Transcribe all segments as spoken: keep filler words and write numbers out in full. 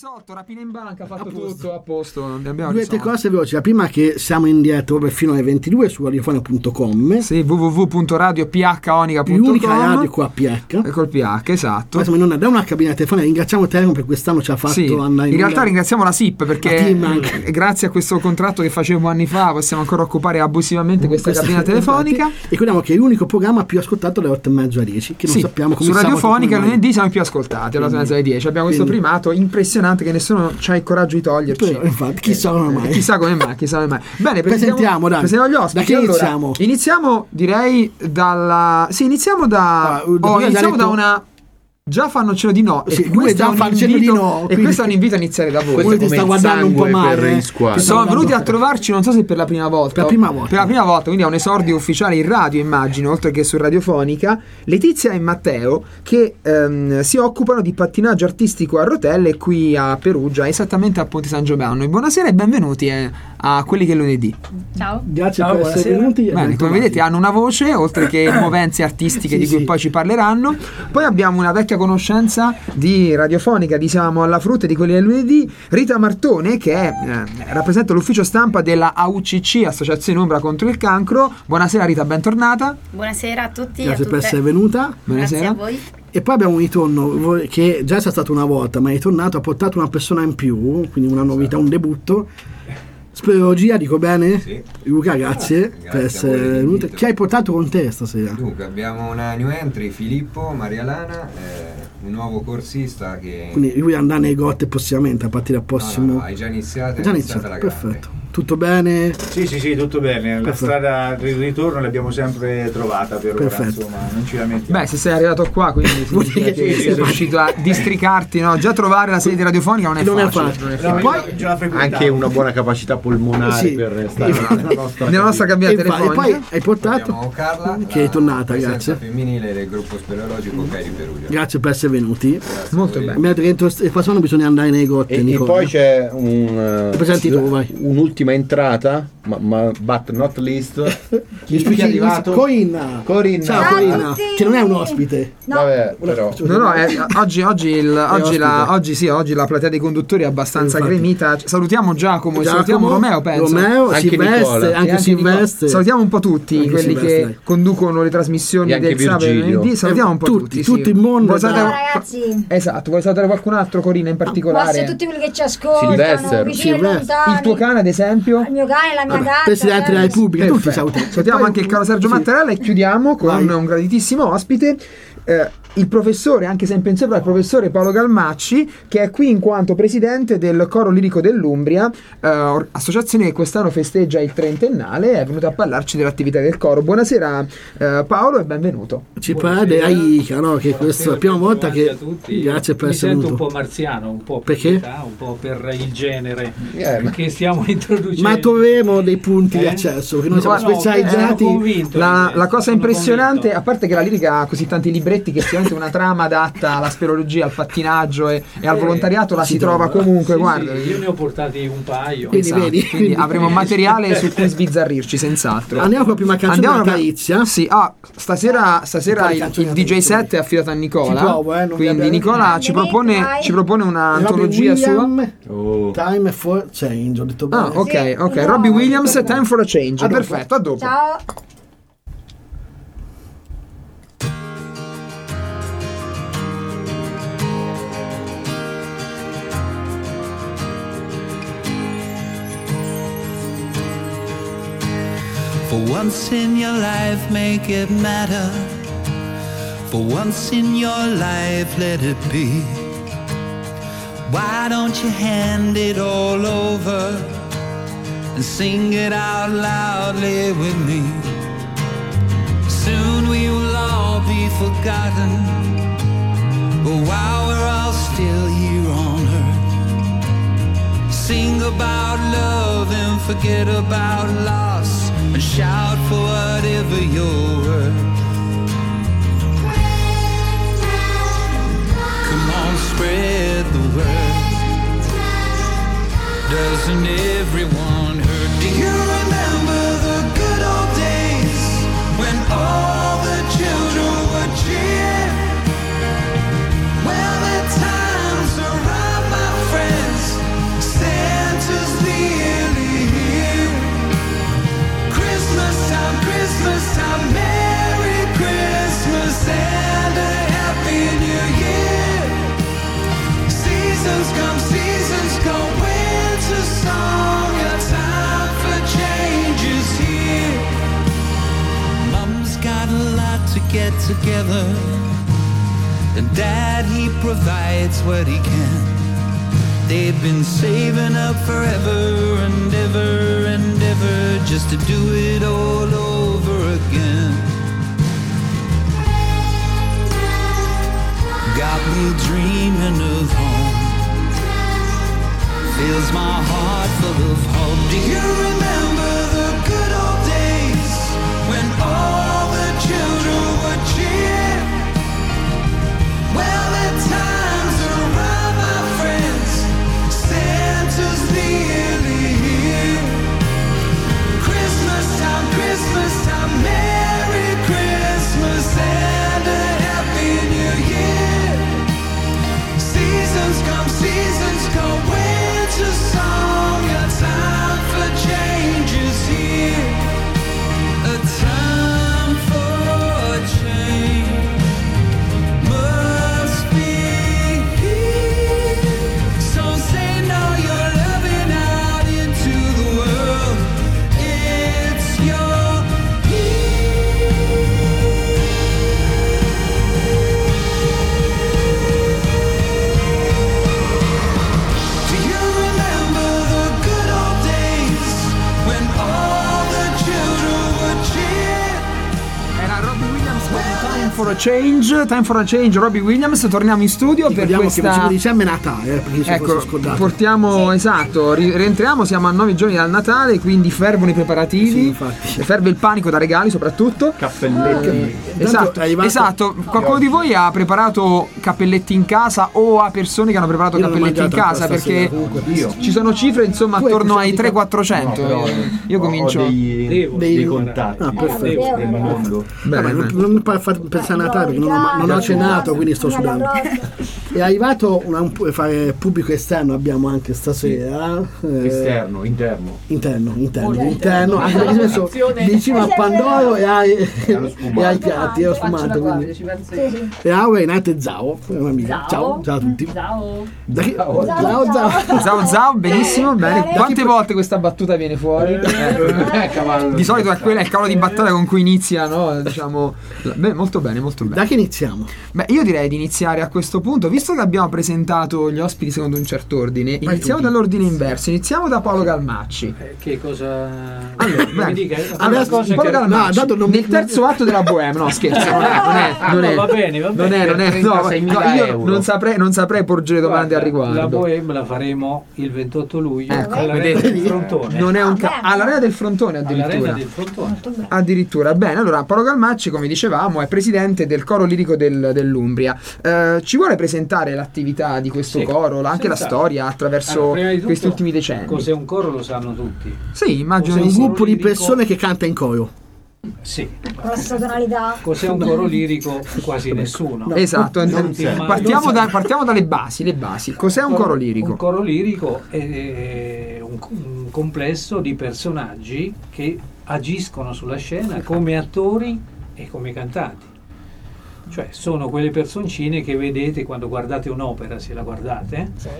Sotto, rapina in banca, fatto a tutto, a posto. Abbiamo Due cose veloci. La prima, che siamo in diretta fino alle ventidue su radiofonia punto com. Sì, w w w punto radio p h onica punto com. L'unica radio qua a P H. Col P H, esatto. Poi siamo in onda da una cabina telefonica. Ringraziamo Telecom per quest'anno ci ha fatto sì, andare in in realtà onda. ringraziamo la S I P perché grazie a questo contratto che facevamo anni fa possiamo ancora occupare abusivamente questa, questa cabina telefonica. E ricordiamo che è l'unico programma più ascoltato dalle otto e mezzo alle dieci, che non sì, sappiamo come su radiofonica lunedì siamo i più ascoltati alle otto e mezzo alle dieci. Abbiamo questo quindi, primato impressionante che nessuno c'ha il coraggio di toglierci. Però, infatti, chissà come mai. Eh, chissà come mai, chissà come mai. Bene, presentiamo, dai. Presentiamo gli ospiti. Da che allora, iniziamo? Iniziamo direi dalla sì, iniziamo da ah, oh, iniziamo da una Già fanno cenno di no. Sì, e questo, già è un invito, di no, e questo è un invito a iniziare da voi. Quello ti sta guardando un po' male. Sono venuti a trovarci, non so se per la prima volta. Per la prima volta. Per la prima volta, quindi è un esordio ufficiale in radio, immagino, oltre che su radiofonica. Letizia e Matteo, che ehm, si occupano di pattinaggio artistico a rotelle qui a Perugia, esattamente a Ponte San Giovanni. Buonasera e benvenuti eh, a quelli che è lunedì. Ciao. Grazie Ciao, per buonasera. essere venuti. Bene, come vedete hanno una voce, oltre che movenze artistiche sì, di cui sì. poi ci parleranno. Poi abbiamo una vecchia conoscenza di radiofonica di Siamo alla Frutta, di quelli del lunedì, Rita Martone, che è, eh, rappresenta l'ufficio stampa della A U C C, Associazione Umbra contro il Cancro. Buonasera Rita, bentornata. Buonasera a tutti. Grazie a per essere venuta. Buonasera a voi. E poi abbiamo un ritorno che già è stato una volta, ma è ritornato, ha portato una persona in più, quindi una novità, un debutto. Speleologia, dico bene? Sì. Luca, grazie, grazie per essere venuto. Chi hai portato con te stasera? Dunque, abbiamo una new entry, Filippo, Maria Lana, eh, un nuovo corsista che... Quindi lui andrà nei gotte prossimamente a partire dal prossimo... No, no, no, hai già iniziato, hai già iniziato, iniziato, la perfetto. Grande. Tutto bene? Sì, sì, sì, tutto bene. La Perfetto. strada di ritorno l'abbiamo sempre trovata per Perfetto. ora, insomma, non ci lamentiamo. Beh, se sei arrivato qua, quindi significa che sei riuscito a districarti, no? Già trovare la sede radiofonica non è non facile. È facile. Non è facile. facile. E poi anche una buona capacità polmonare sì. per stare nella nostra, nella nostra cabina telefonica. E poi hai portato abbiamo Carla, che è tornata, grazie. femminile del gruppo speleologico Cairi Perugia. Grazie per essere venuti. Grazie molto bene. Mi ha detto che entro il prossimo bisogna andare nei gotti. E, e poi c'è un, uh, tu, vai. un'ultima entrata, ma, ma but not least. Mi spieghi arrivato? Corinna. Corinna. Ciao Corinna, che non è un ospite. No. Vabbè, però. No, no, è, oggi, oggi, il, oggi, la, oggi, sì, oggi la platea dei conduttori è abbastanza Infatti. gremita. Salutiamo Giacomo, e Giacomo, salutiamo Romeo, penso. Romeo, anche Silvestre, Nicola. anche, anche Silvestre. Salutiamo un po' tutti Anche quelli Silvestre. che conducono le trasmissioni E anche del sabato e Virgilio. venerdì. Salutiamo un po' Tutti, tutti. tutto sì. il mondo. Vuoi Ciao, salutare- ragazzi. Esatto, vuoi salutare qualcun altro, Corina, in particolare? Quasi tutti quelli che ci ascoltano, Silvestre. vicini e Silvestre. lontani. Il tuo cane, ad esempio? Il mio cane, la mia Vabbè, gatta. Presidente della Repubblica, tutti Perfetto. salutiamo. Salutiamo Poi- anche il caro Sergio sì. Mattarella e chiudiamo con Vai. un graditissimo ospite, eh, il professore, anche se impensabile, il professore Paolo Galmacci, che è qui in quanto presidente del Coro Lirico dell'Umbria, eh, or- associazione che quest'anno festeggia il trentennale, è venuto a parlarci dell'attività del coro. Buonasera eh, Paolo e benvenuto. Ci parla Aica, no? Che questa è la prima volta che... a tutti. Grazie per mi essere sento venuto. un po' marziano, un po' per Perché? l'età, un po' per il genere Eh, ma- che stiamo introducendo. Ma troveremo dei punti di Eh? accesso, perché noi siamo No, no, specializzati. sono convinto, La, eh, la cosa sono impressionante, convinto. a parte che la lirica ha così tanti libretti che sicuramente una trama adatta alla speleologia, al pattinaggio e, e al Eh, volontariato la si si trova trova. comunque, Sì, guarda. sì, io ne ho portati un paio. Quindi Esatto, vedi. quindi avremo materiale su cui sbizzarrirci senz'altro. Andiamo con la prima canzone Andiamo della alla- Carizia. Sì, ah, stasera, stasera Quali il, canzoni il D J avete? set è affidato a Nicola. Ci provo, eh, non quindi abbiamo- Nicola ci propone, Vai. ci propone un'antologia Robbie sua. Williams, Oh. Time for Change, ho detto bene. Ah, ok, Sì, ok. no, Robbie Williams, dopo. Time for a Change. A dopo. Perfetto, a dopo. Ciao. For once in your life, make it matter. For once in your life, let it be. Why don't you hand it all over and sing it out loudly with me? Soon we will all be forgotten, but while we're all still here on earth, sing about love and forget about loss, and shout for whatever you're worth. Come on, spread the word. Doesn't everyone hurt? Do you remember the good old days when all the children were cheering? Well, the times are right, my friend. get together, and Dad, he provides what he can. They've been saving up forever and ever and ever just to do it all over again. Got me dreaming of home, fills my heart full of hope. Do you remember the good old days when all the children would cheer? Well, at times around my friends, Santa's nearly here. Christmas time, Christmas time, Merry Christmas and a Happy New Year. Seasons come, seasons go, winter song, a time for change is here. A time for change must be here. So send all your loving out into the world. It's your Do you remember the good old days when all the children would cheer? Era Robbie Williams con Time for a Change. Time for a Change, Robbie Williams. Torniamo in studio per Ricordiamo che il questa. primo dicembre è Natale, eh, perché se Ecco, fosse scordato. portiamo, esatto, ri- rientriamo, siamo a nove giorni dal Natale, quindi fervono i preparativi, Sì, infatti. ferve il panico da regali soprattutto. Cappelletti. Esatto, è arrivato- esatto. Qualcuno di voi ha preparato cappelletti in casa o ha persone che hanno preparato Io non ho cappelletti in mangiato casa? ancora stasera, Perché comunque. Io. ci sono cifre insomma Tu hai attorno ai questa tre quattrocento. No, però Io ho- comincio. ho dei, Devo. dei Dei- contatti Ah, perfetto. del mondo. Bene, Vabbè, non, bene. non mi fa far pensare a Natale perché non ho, non ho cenato, quindi sto sudando. È arrivato una, un, fare pubblico esterno, abbiamo anche stasera. eh, Esterno, interno. Interno, interno, interno, anche perché si è messo vicino a Pandoro e ai, allo e sfumato. ai piatti, è sfumato. Quindi. E Aura è nata e Zao, è un'amica. Ciao, ciao a tutti. Ciao. Da chi- Ciao, ciao. Zao Zao, benissimo, bene. Quante volte questa battuta viene fuori? Eh, cavallo. Di solito è quella è il cavolo di battaglia con cui inizia, no? Diciamo. Beh, molto bene, molto bene. Da che iniziamo? Beh, io direi di iniziare a questo punto, visto che abbiamo presentato gli ospiti secondo un certo ordine. Iniziamo dall'ordine inverso. Iniziamo da Paolo Galmacci. Eh, che cosa. Allora, mi beh, dica, allora, una cosa Paolo che- Galmacci, no, dato non- nel terzo atto della Bohème, no scherzo, non è, non è, non No, è, va bene, va non bene. è, non è, no, trentaseimila no, io euro. non saprei, non saprei porgere domande al Guarda, riguardo. La Bohème la faremo il ventotto luglio Ecco, all'Arena vedete? del Frontone. Non è un ca- beh, all'Arena del Frontone All'Arena addirittura. del Frontone. Addirittura, bene, allora Paolo Galmacci, come dicevamo, è presidente del coro lirico del- dell'Umbria. Eh, ci vuole presentare l'attività di questo Sì, coro, anche la senz'altro. storia attraverso Allora, prima di tutto, questi ultimi decenni? Cos'è un coro lo sanno tutti. Sì, immagino Cos'è di Un sì. coro gruppo di lirico? persone che canta in coro. Sì. Grossa tonalità. Cos'è un coro lirico? Quasi nessuno. Esatto, non si- partiamo, da- partiamo dalle basi, le basi. Cos'è un coro lirico? Un coro lirico è un, un complesso di personaggi che agiscono sulla scena come attori e come cantanti. Cioè sono quelle personcine che vedete quando guardate un'opera, se la guardate, Sì.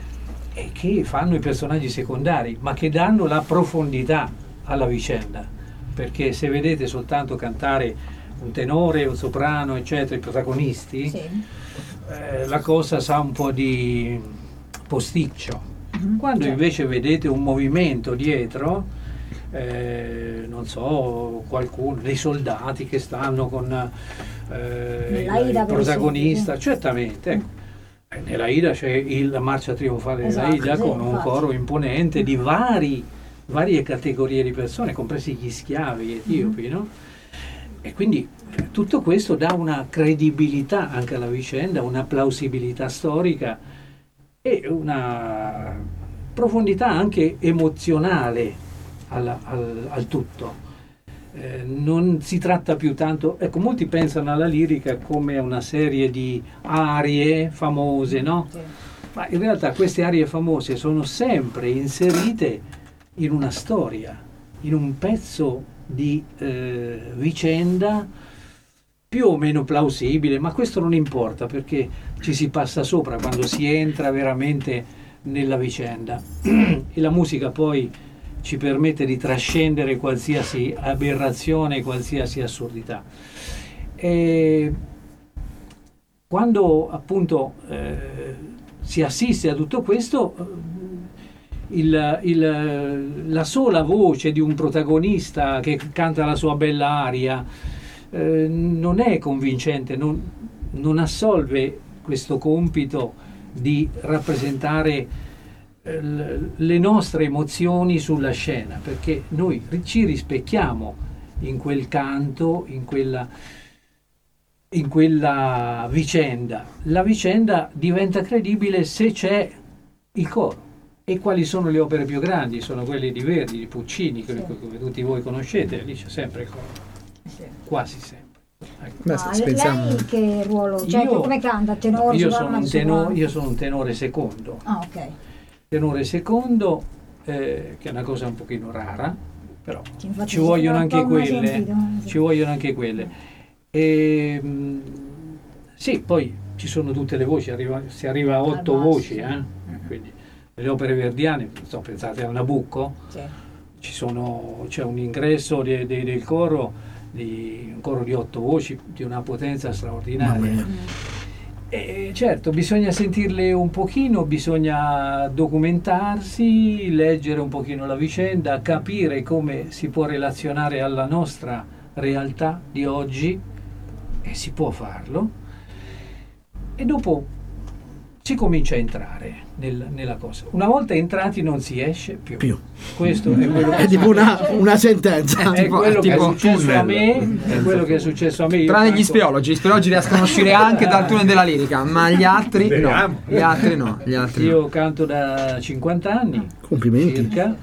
e che fanno i personaggi secondari, ma che danno la profondità alla vicenda. Perché se vedete soltanto cantare un tenore, un soprano, eccetera, i protagonisti, Sì. eh, la cosa sa un po' di posticcio. Quando invece vedete un movimento dietro, eh, non so, qualcuno, dei soldati che stanno con eh, Nella il, Ida, il per protagonista, esempio. certamente. Ecco. Eh, Nella Ida c'è il, la marcia trionfale Esatto, della Ida sì, con un infatti. coro imponente di vari, varie categorie di persone, compresi gli schiavi etiopi, no? E quindi eh, tutto questo dà una credibilità anche alla vicenda, una plausibilità storica e una profondità anche emozionale alla- al, al tutto. Eh, non si tratta più tanto, ecco, molti pensano alla lirica come a una serie di arie famose, no? Ma in realtà queste arie famose sono sempre inserite in una storia, in un pezzo di eh, vicenda più o meno plausibile, ma questo non importa perché ci si passa sopra quando si entra veramente nella vicenda. E la musica poi ci permette di trascendere qualsiasi aberrazione, qualsiasi assurdità. E quando appunto eh, si assiste a tutto questo, il, il, la sola voce di un protagonista che canta la sua bella aria eh, non è convincente, non, non assolve questo compito di rappresentare eh, le nostre emozioni sulla scena, perché noi ci rispecchiamo in quel canto, in quella, in quella vicenda. La vicenda diventa credibile se c'è il coro. E quali sono le opere più grandi? Sono quelle di Verdi, di Puccini, sì. come tutti voi conoscete, lì c'è sempre il coro, sì. quasi sempre. Ecco. Beh, Ma lei pensiamo... che ruolo? Cioè, io, come canta? Tenore, io, soprano, sono un tenore, io sono un tenore secondo. Ah, ok. Tenore secondo, eh, che è una cosa un pochino rara, però Sì, infatti ci vogliono sembra anche un po' mai quelle. sentito, sì. Ci vogliono anche quelle. E, mh, sì, poi ci sono tutte le voci, arriva, si arriva a otto basso, voci, sì. eh? Quindi le opere verdiane, so, pensate a Nabucco, Sì. ci sono, c'è un ingresso de, de, del coro, di, un coro di otto voci di una potenza straordinaria. E certo, bisogna sentirle un pochino, bisogna documentarsi, leggere un pochino la vicenda, capire come si può relazionare alla nostra realtà di oggi, e si può farlo, e dopo si comincia a entrare nel, nella cosa. Una volta entrati non si esce più. Più. Questo è quello che È tipo una, una sentenza. è tipo- quello è che è tipo successo tunnel. a me, è quello che è successo a me. Io Tranne gli canto- speologi, gli speologi riescono a uscire anche dal tunnel della lirica, ma gli altri no. Speriamo. Gli altri no. Gli altri no. Io canto da cinquanta anni Complimenti. circa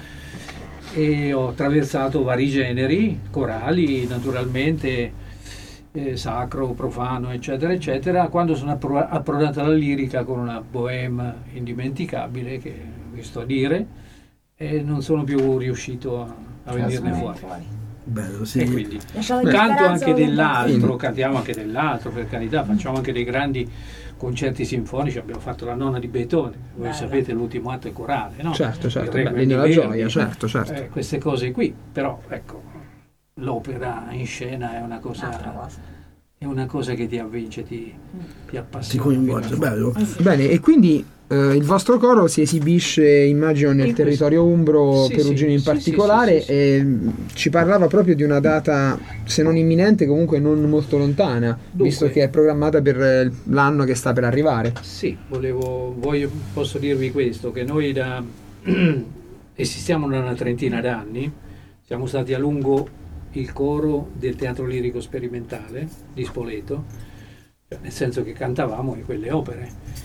e ho attraversato vari generi, corali naturalmente, eh, sacro, profano, eccetera, eccetera, quando sono appro- approdato alla lirica con una bohème indimenticabile, che vi sto a dire, e non sono più riuscito a, a venirne fuori. Bello, sì. E quindi Lasciamo di canto speranza anche orientale. dell'altro, cantiamo anche dell'altro, per carità, facciamo anche dei grandi concerti sinfonici, abbiamo fatto la nona di Beethoven, voi Bella. sapete l'ultimo atto è corale, no? Certo, certo, Il beh, Requiem l'inno di della Verdi, gioia, certo, certo. eh, queste cose qui, però ecco, l'opera in scena è una cosa, Un'altra cosa. è una cosa che ti avvince, ti, ti Si appassiona. coinvolge, fino a fondo. bello. Bene, e quindi eh, il vostro coro si esibisce, immagino, nel In territorio umbro, Sì, perugino sì, in sì, particolare, sì, sì, sì, sì. e mh, ci parlava proprio di una data, se non imminente, comunque non molto lontana, Dunque. visto che è programmata per eh, l'anno che sta per arrivare. Sì, volevo, voglio, posso dirvi questo, che noi da, esistiamo da una trentina d'anni, siamo stati a lungo il coro del Teatro Lirico Sperimentale di Spoleto, cioè nel senso che cantavamo in quelle opere.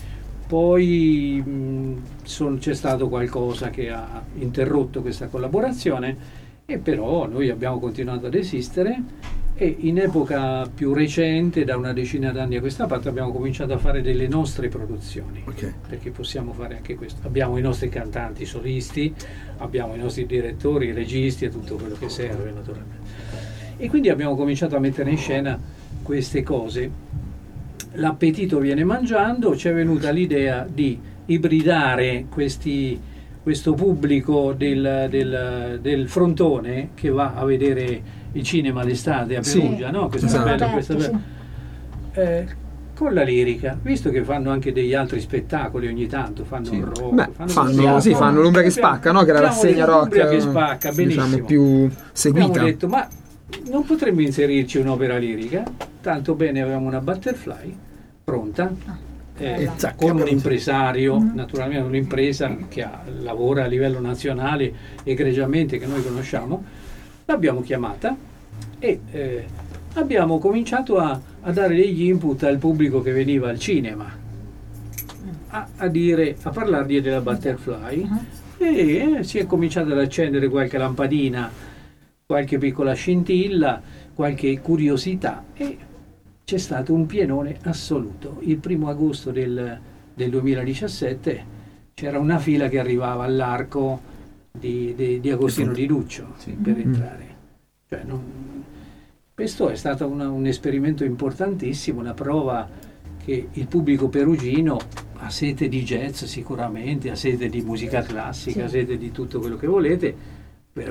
Poi mh, son- c'è stato qualcosa che ha interrotto questa collaborazione, e però noi abbiamo continuato ad esistere, e in epoca più recente, da una decina d'anni a questa parte, abbiamo cominciato a fare delle nostre produzioni, Ok. perché possiamo fare anche questo. Abbiamo i nostri cantanti solisti, abbiamo i nostri direttori, i registi e tutto quello che serve naturalmente. E quindi abbiamo cominciato a mettere in scena queste cose. L'appetito viene mangiando, ci è venuta l'idea di ibridare questi, questo pubblico del, del, del frontone che va a vedere il cinema d'estate a Sì, Perugia, no? Questa esatto. bella, Aperto, questa bella- sì. eh, con la lirica, visto che fanno anche degli altri spettacoli ogni tanto, fanno Sì. il rock, Beh, fanno, fanno, sì, fanno l'Umbria che spacca, no? Che è la Abbiamo rassegna detto, rock, l'Umbria che spacca, eh, diciamo, benissimo. più Abbiamo seguita. detto, ma non potremmo inserirci un'opera lirica? Tanto bene, avevamo una Butterfly pronta, eh, E zac, con un pronta. impresario, naturalmente un'impresa che ha- lavora a livello nazionale egregiamente, che noi conosciamo. L'abbiamo chiamata e eh, abbiamo cominciato a, a dare degli input al pubblico che veniva al cinema, a, a dire, a parlargli della Butterfly, e eh, si è cominciato ad accendere qualche lampadina, qualche piccola scintilla, qualche curiosità, e c'è stato un pienone assoluto. Il primo agosto del, del duemiladiciassette c'era una fila che arrivava all'arco di, di- di Agostino Di Duccio Sì. per entrare. Cioè, non- questo è stato una- un esperimento importantissimo, una prova che il pubblico perugino ha sete di jazz sicuramente, ha sete di musica classica, ha sete di tutto quello che volete, però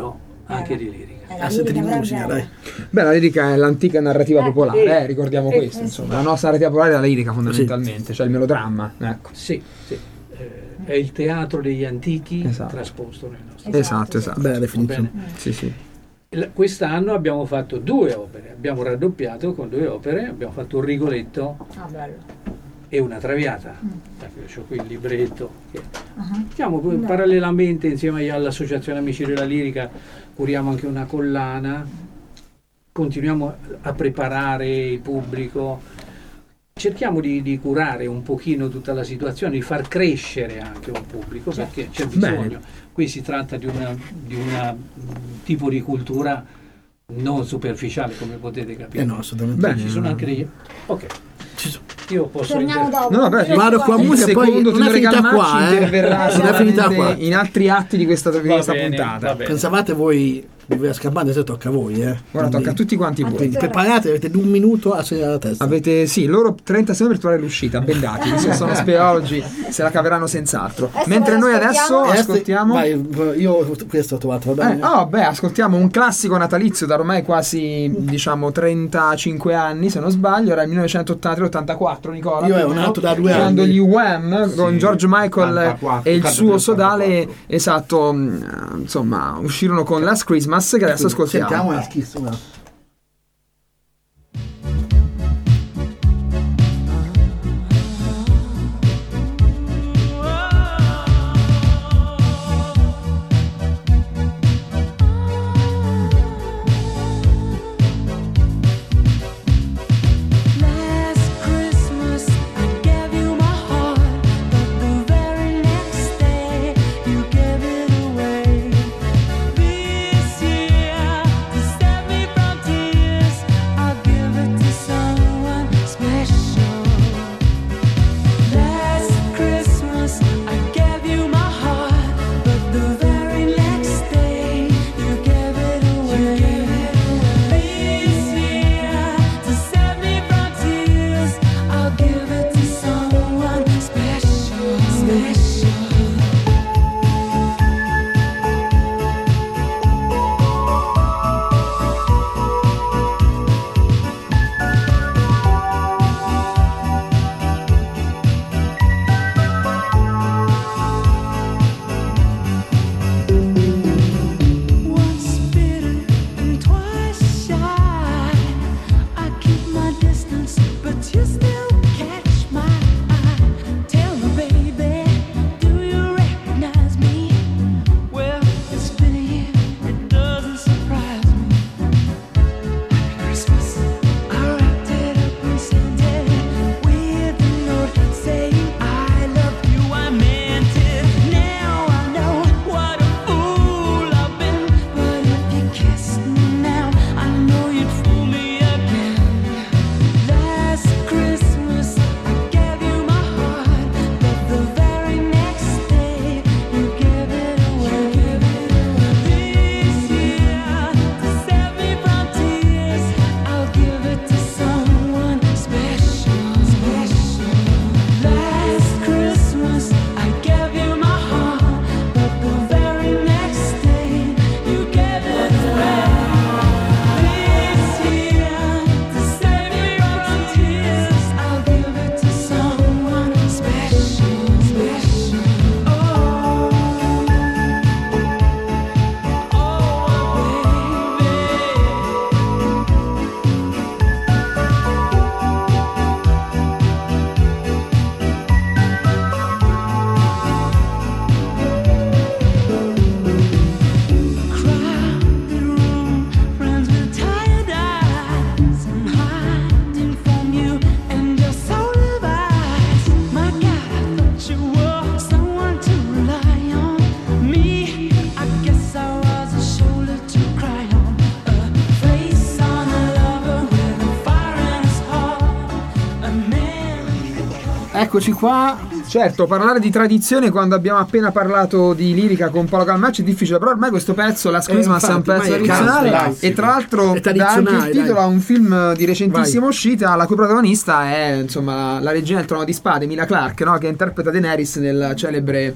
anche di lirica. Eh, la Ah, senti di lirica musica, però è dai. Beh, la lirica è l'antica narrativa Eh, popolare, eh, eh, ricordiamo eh, questo, eh, insomma. sì. La nostra narrativa popolare è la lirica fondamentalmente, cioè il melodramma, ecco. Sì, sì. Eh, è il teatro degli antichi Esatto. trasposto nel nostro. Esatto, Esatto, sì. esatto. Bella Va definizione. bene? Sì, sì. La- Quest'anno abbiamo fatto due opere, abbiamo raddoppiato con due opere, abbiamo fatto un Rigoletto Ah, bello. e una Traviata. Mm. Ho qui il libretto. Che... Ah, Diciamo, poi, no. parallelamente insieme all'Associazione Amici della Lirica curiamo anche una collana, continuiamo a preparare il pubblico, cerchiamo di, di curare un pochino tutta la situazione, di far crescere anche un pubblico, perché c'è bisogno. Bene. Qui si tratta di un di una, tipo di cultura non superficiale, come potete capire. Eh no, assolutamente. Bene. Ci sono anche degli... Ok, Ci sono- io posso... Torniamo inter- dopo. No, no, beh, Io vado qua- con la Il musica, poi secondo non è tenore finita Galmacci qua, eh. interverrà Non è finita sicuramente qua. in altri atti di questa, di Va questa bene, puntata. va bene. Pensavate voi di voi a scappare, adesso tocca a voi, eh. Ora tocca a tutti quanti voi. Quindi preparate, avete un minuto a segnare la testa. Avete, sì, loro trenta secondi per trovare l'uscita, bendati, visto che sono speologi, se la caveranno senz'altro. Adesso Mentre noi adesso ascoltiamo. Eh, ascoltiamo... Vai, io questo ho trovato, va Eh, bene? oh, beh, ascoltiamo un classico natalizio da ormai quasi, diciamo, trentacinque anni, se non sbaglio, era il millenovecentottantatré ottantaquattro, Nicola. Io ero nato da due Quando anni. gli Wham con Sì, George Michael ottantaquattro, e il suo ottantatré, sodale, ottantaquattro. esatto, mh, insomma, uscirono con Last Christmas, che adesso ascoltiamo. Sentiamo la schizza. Last Christmas I gave you my heart, but the very next day you gave it away. This year, to save me from tears, I'll give it to someone special. Last Christmas I gave you my heart, but the very next day you gave it away. This year, to save me from tears, I'll give it to someone special. Special. Once bitten and twice shy, I keep my distance, but you still catch my eye. Tell me, baby, do you recognize me? Well, it's been a year, it doesn't surprise me. Happy Christmas. I wrapped it up and sent it with a note saying I love you. I meant it. Now I know what a fool I've been. But if you kissed me now, I know you'd fool me again. Last Christmas I gave you my heart, but the very next day you gave it away. This year, to save me from tears, I'll give it to someone special. Special. Last Christmas I gave you my heart, but the very next day you gave it away. This year, to save me from tears, I'll give it to someone special. Special. Oh, oh, baby. Crowded room, friends with tired eyes. I'm hiding from you and your soul device. My God, I thought you were someone to rely on. Me, I guess I was a shoulder to cry on. A face on a lover with a fire in his heart. A man. Eccoci qua. Certo, parlare di tradizione quando abbiamo appena parlato di lirica con Paolo Galmacci è difficile, però ormai questo pezzo, Last Eh, Christmas, è un infatti, pezzo ormai è tradizionale classico. e tra l'altro È dà anche il tradizionale, titolo dai. a un film di recentissima Vai. uscita, la cui protagonista è insomma la regina del trono di spade, Emilia Clarke, no? Che interpreta Daenerys nel celebre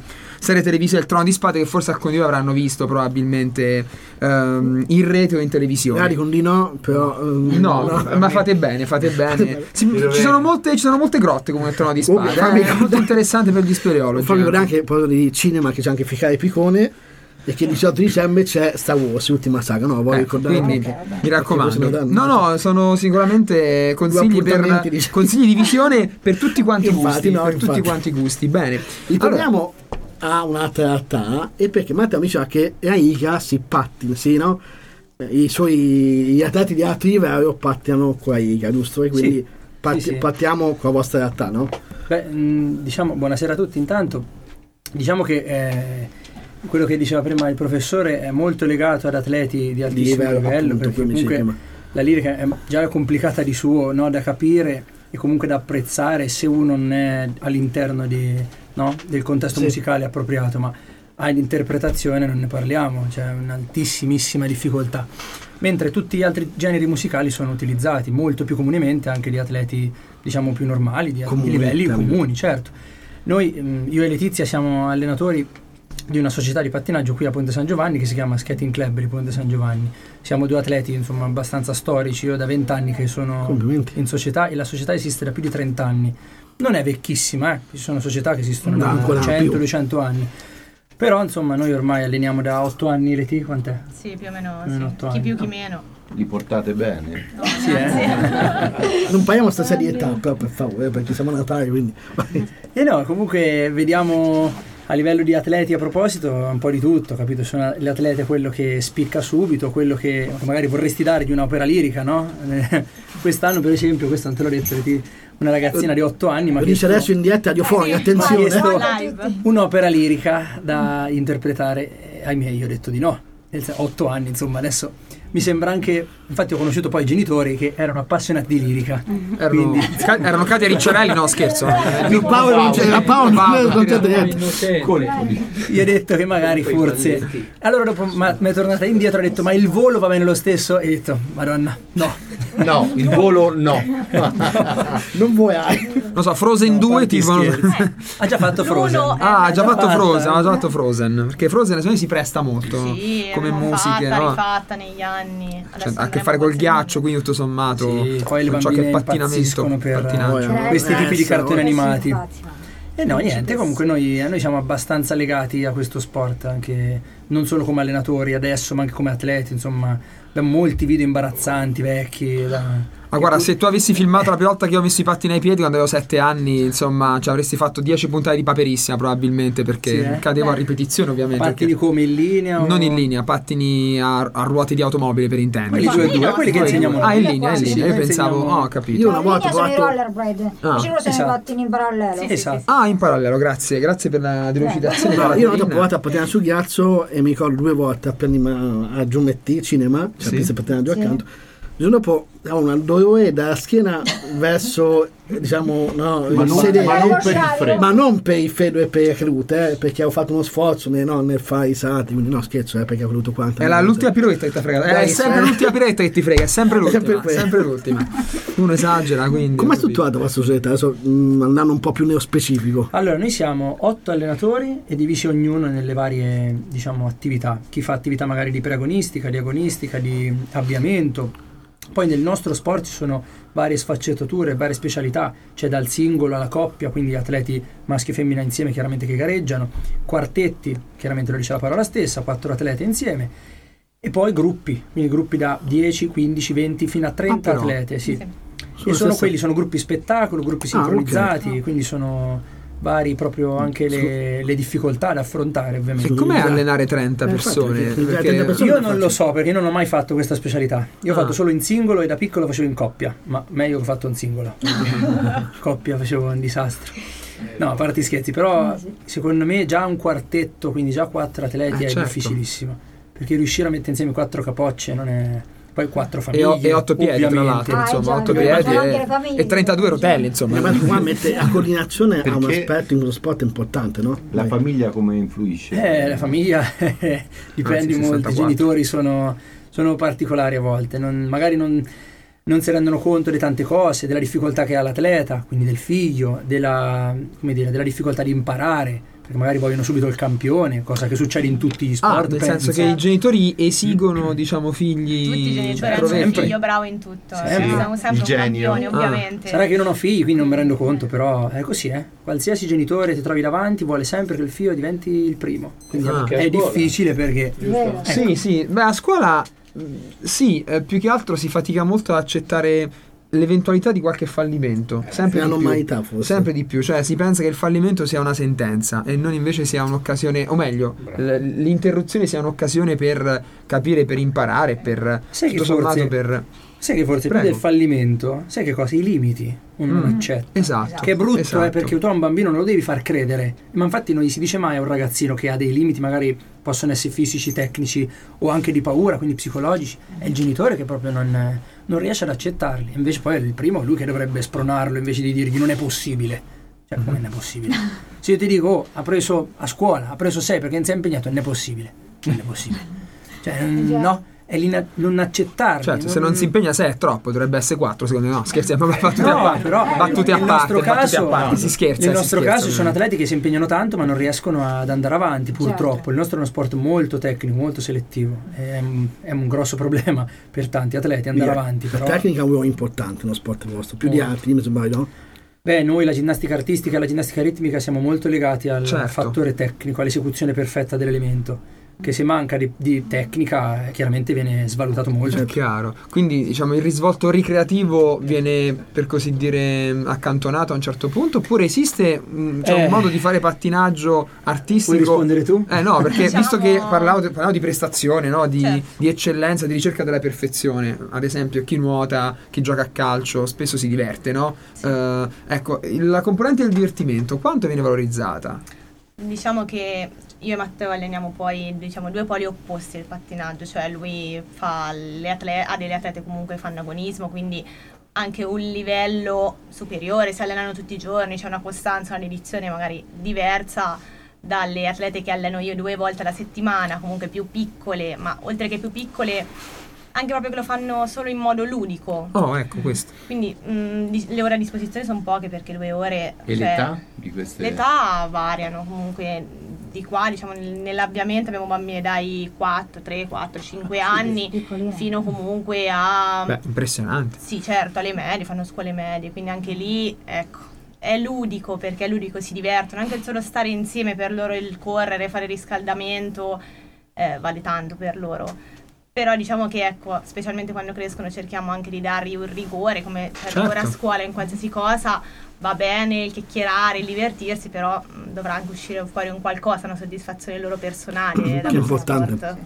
serie televisiva Il Trono di Spade, che forse alcuni di voi avranno visto probabilmente ehm, in rete o in televisione. Magari con di no, però ehm, No, no, ma fate bene, fate bene. Si- ci, sono molte, ci sono molte grotte come il Trono di Spade. Oh, fammi- eh, è molto interessante per gli speleologi. fammi vedere anche. anche un po' di cinema, che c'è anche Ficcare Piccone, e che il diciotto dicembre c'è Star Wars, l'ultima saga, no? Voglio Ecco, ricordare. quindi perché- mi perché raccomando. se ne danno- No, no, sono sicuramente consigli per appuntamenti, diciamo. consigli di visione per tutti quanti i Infatti, gusti. no, per infatti. tutti quanti i gusti. Bene. Ritorniamo a un'altra realtà, e perché Matteo mi diceva che a Iga si pattina, sì, no? I suoi gli atleti di alto livello pattinano con la Iga, giusto? E quindi Sì. patti- Sì, sì. pattiamo con la vostra realtà, no? Beh, mh, diciamo, buonasera a tutti intanto. Diciamo che eh, quello che diceva prima il professore è molto legato ad atleti di altissimo livello, livello, appunto, perché quindi sì, comunque ma- la lirica è già complicata di suo, no, da capire e comunque da apprezzare se uno non è all'interno di, no, del contesto Sì. musicale appropriato, ma all'interpretazione non ne parliamo, c'è un'altissimissima difficoltà. Mentre tutti gli altri generi musicali sono utilizzati molto più comunemente anche di atleti, diciamo, più normali, di, di Comuni, livelli intendo. comuni, certo. Noi, mh, io e Letizia, siamo allenatori di una società di pattinaggio qui a Ponte San Giovanni che si chiama Skating Club di Ponte San Giovanni. Siamo due atleti, insomma, abbastanza storici. Io da vent'anni che sono Complimenti. in società, e la società esiste da più di trent'anni. Non è vecchissima, eh. Ci sono società che esistono No, da ancora cento più. duecento anni. Però, insomma, noi ormai alleniamo da otto anni. Leti, quant'è? Sì, più o meno, Più o meno sì. otto Chi anni. più chi meno. Li portate bene? No, Sì, eh? Non parliamo stasera di età, però, per favore, perché siamo a Natale, quindi. E no, comunque vediamo a livello di atleti, a proposito, un po' di tutto, capito? Sono l'atleta quello che spicca subito, quello che magari vorresti dare di un'opera lirica, no? Quest'anno, per esempio, questo non te l'ho detto, ti- una ragazzina di otto anni ma Lo dice adesso in diretta radiofonica, attenzione. mi ha chiesto live. un'opera lirica da interpretare, e ai miei io ho detto di no. Nel sen- otto anni, insomma, adesso mi sembra anche, infatti ho conosciuto poi i genitori che erano appassionati di lirica. Erano, Quindi- ca- erano Katia Ricciarelli, no scherzo. Il Paolo non c'è, la Paolo non non c'è detto. Gli ho detto che magari forse. Allora dopo mi è tornata indietro, ha detto ma il volo va bene lo stesso? E ho detto madonna, no. No, il volo no. Non vuoi hai. Non so, Frozen due quanti tipo. scherzi. Ha già fatto Frozen. L'uno è- Ah, ha già già fatto fatta. Frozen, ha già fatto Frozen. Perché Frozen secondo me si presta molto Sì, come l'hanno musiche, fatta, no? rifatta negli anni. Cioè, Adesso ha a che andremo fare col col ghiaccio, quindi tutto sommato. Sì, poi le con ciò che è bambine pattinamento. impazziscono per pattinaggio. Eh, questi eh, tipi di sì, cartoni eh, sì, animati. infatti. E no, niente, comunque noi, noi siamo abbastanza legati a questo sport, anche non solo come allenatori adesso, ma anche come atleti, insomma, abbiamo molti video imbarazzanti, vecchi. Da... Ma guarda, se tu avessi filmato la prima volta che io ho messo i pattini ai piedi quando avevo sette anni, insomma, ci avresti fatto dieci puntate di Paperissima probabilmente, perché Sì, eh? cadevo a ripetizione ovviamente. Pattini perché- come in linea? o- Non in linea, pattini a, a ruote di automobile per intendere. Quelli due e due, quelli che insegniamo Ah, noi. in linea, in Sì, sì, linea. Io noi pensavo, insegniamo- oh, ho capito. Io una In volta ho linea sono i provato. rollerblade. Ah. Sicuro sono i Esatto. pattini in parallelo. Sì, esatto. Ah, in parallelo, grazie, grazie per la delucidazione. No, della io una volta ho Caterina. provato a pattinare sul ghiaccio e mi ricordo due volte a prendere a Giumetti, cinema, cioè Sì. sì. pista pattinaggio Sì. accanto. Il giorno dopo avevo un dolore dalla schiena verso, diciamo, no, Ma il non, sedere, ma non per il freddo. ma non per il freddo e per le cadute, eh, perché avevo fatto uno sforzo nel, no, nel fare i salti, quindi no scherzo, eh, perché ho voluto quanto. È la, l'ultima piroetta che ti frega. Dai, È sempre eh. l'ultima piroetta che ti frega, è sempre l'ultima. Sempre quella. Sempre l'ultima. Uno esagera, quindi. Come è ho capito. strutturata la vostra società? Adesso mh, andando un po' più nello specifico. Allora, noi siamo otto allenatori e divisi ognuno nelle varie, diciamo, attività. Chi fa attività magari di preagonistica, di agonistica, di avviamento. Poi nel nostro sport ci sono varie sfaccettature, varie specialità, c'è dal singolo alla coppia, quindi atleti maschi e femmina insieme chiaramente che gareggiano, quartetti, chiaramente lo dice la parola stessa, quattro atleti insieme, e poi gruppi, quindi gruppi da dieci, quindici, venti fino a trenta Ah, però. atleti, sì. Sì. E Sono sono stessa- quelli, sono gruppi spettacolo, gruppi Ah, ok. sincronizzati, quindi sono vari proprio anche le, le difficoltà da affrontare ovviamente. E com'è allenare trenta Eh, infatti, persone? perché- Perché- trenta persone- Io non lo so perché non ho mai fatto questa specialità. Io ho Ah. fatto solo in singolo e da piccolo facevo in coppia, ma meglio che ho fatto in singolo. Coppia facevo un disastro. No, a parte i scherzi, però secondo me già un quartetto, quindi già quattro atleti Eh, è certo. difficilissimo. Perché riuscire a mettere insieme quattro capocce non è... Poi quattro E, famiglie. o- e otto piedi, tra ovviamente. l'altro, Ah, insomma, già, otto ma piedi sono anche le e, famiglie. e trentadue rotelle, insomma. Eh, ma qua mette la coordinazione a un Perché- aspetto in uno sport importante, no? La Vai. famiglia come influisce? Eh, la famiglia dipende Anzi, molto, i sessantaquattro. genitori sono, sono particolari a volte, non- magari non, non si rendono conto di tante cose, della difficoltà che ha l'atleta, quindi del figlio, della, come dire, della difficoltà di imparare, perché magari vogliono subito il campione, cosa che succede in tutti gli sport. Ah, nel senso penso. che i genitori esigono, diciamo, figli. Tutti i genitori hanno un proventi. figlio bravo in tutto. Sì. eh. Siamo sempre Il un genio. campione, Ah. ovviamente. Sarà che io non ho figli, quindi non mi rendo conto, però è così, eh. Qualsiasi genitore ti trovi davanti vuole sempre che il figlio diventi il primo. Quindi Ah. è difficile perché Vero. Sì, sì, beh, a scuola mh, sì, eh, più che altro si fatica molto ad accettare l'eventualità di qualche fallimento, sempre la di più, normalità, forse. sempre di più, cioè si pensa che il fallimento sia una sentenza e non invece sia un'occasione, o meglio, l- l'interruzione sia un'occasione per capire, per imparare, per Sai che tutto sommato forse- per sai che forse più Prego. del fallimento, sai che cosa? I limiti uno non Mm. accetta. esatto. Che è brutto, esatto. eh, perché tu a un bambino non lo devi far credere. Ma infatti non gli si dice mai a un ragazzino che ha dei limiti, magari possono essere fisici, tecnici o anche di paura, quindi psicologici. È il genitore che proprio non, non riesce ad accettarli. Invece poi è il primo, è lui che dovrebbe spronarlo invece di dirgli non è possibile. Cioè, come non è possibile? Se io ti dico, oh, ha preso a scuola, ha preso sei perché non si è impegnato, non è possibile. Non è possibile. Cioè, mm, no, è l'ina- non accettarli. Certo, se non si impegna sei è troppo, dovrebbe essere quattro secondo me. No, scherziamo, battute a No, parte. però battute a nel parte, nostro battute caso, a parte, si scherza. nel si nostro scherza, caso ci sono ovviamente. atleti che si impegnano tanto ma non riescono ad andare avanti, purtroppo. Certo. Il nostro è uno sport molto tecnico, molto selettivo. È un, è un grosso problema per tanti atleti andare Via. avanti. La Però, tecnica è un ruolo importante nello sport vostro, più di Molto. altri, mi sbaglio, no? beh, noi la ginnastica artistica e la ginnastica ritmica siamo molto legati al Certo. fattore tecnico, all'esecuzione perfetta dell'elemento. Che se manca di, di tecnica, eh, chiaramente viene svalutato molto. È chiaro, quindi diciamo il risvolto ricreativo viene per così dire accantonato a un certo punto, oppure esiste mh, c'è Eh. un modo di fare pattinaggio artistico? Vuoi rispondere tu? Eh no, perché Diciamo- visto che parlavo, parlavo di prestazione, no? di, Certo. di eccellenza, di ricerca della perfezione, ad esempio chi nuota, chi gioca a calcio, spesso si diverte, no? Eh, ecco, il- la componente del divertimento, quanto viene valorizzata? Diciamo che io e Matteo alleniamo poi diciamo due poli opposti del pattinaggio, cioè lui fa le atle- ha delle atlete comunque fanno agonismo, quindi anche un livello superiore, si allenano tutti i giorni, c'è una costanza, una dedizione magari diversa dalle atlete che alleno io due volte alla settimana, comunque più piccole, ma oltre che più piccole anche proprio che lo fanno solo in modo ludico. Oh, ecco questo. Quindi mh, di- le ore a disposizione sono poche perché due ore... E cioè, l'età di queste? L'età variano comunque, di qua diciamo nel- nell'avviamento abbiamo bambine dai quattro, tre, quattro, cinque anni piccoline. fino comunque a... Beh, impressionante. Sì, certo, alle medie, fanno scuole medie, quindi anche lì, ecco, è ludico perché è ludico, si divertono, anche il solo stare insieme per loro, il correre, fare riscaldamento, eh, vale tanto per loro. Però diciamo che ecco, specialmente quando crescono cerchiamo anche di dargli un rigore, come cioè, Certo. rigore a scuola in qualsiasi cosa, va bene il chiacchierare, il divertirsi, però mh, dovrà anche uscire fuori un qualcosa, una soddisfazione loro personale da Che questo importante. sport.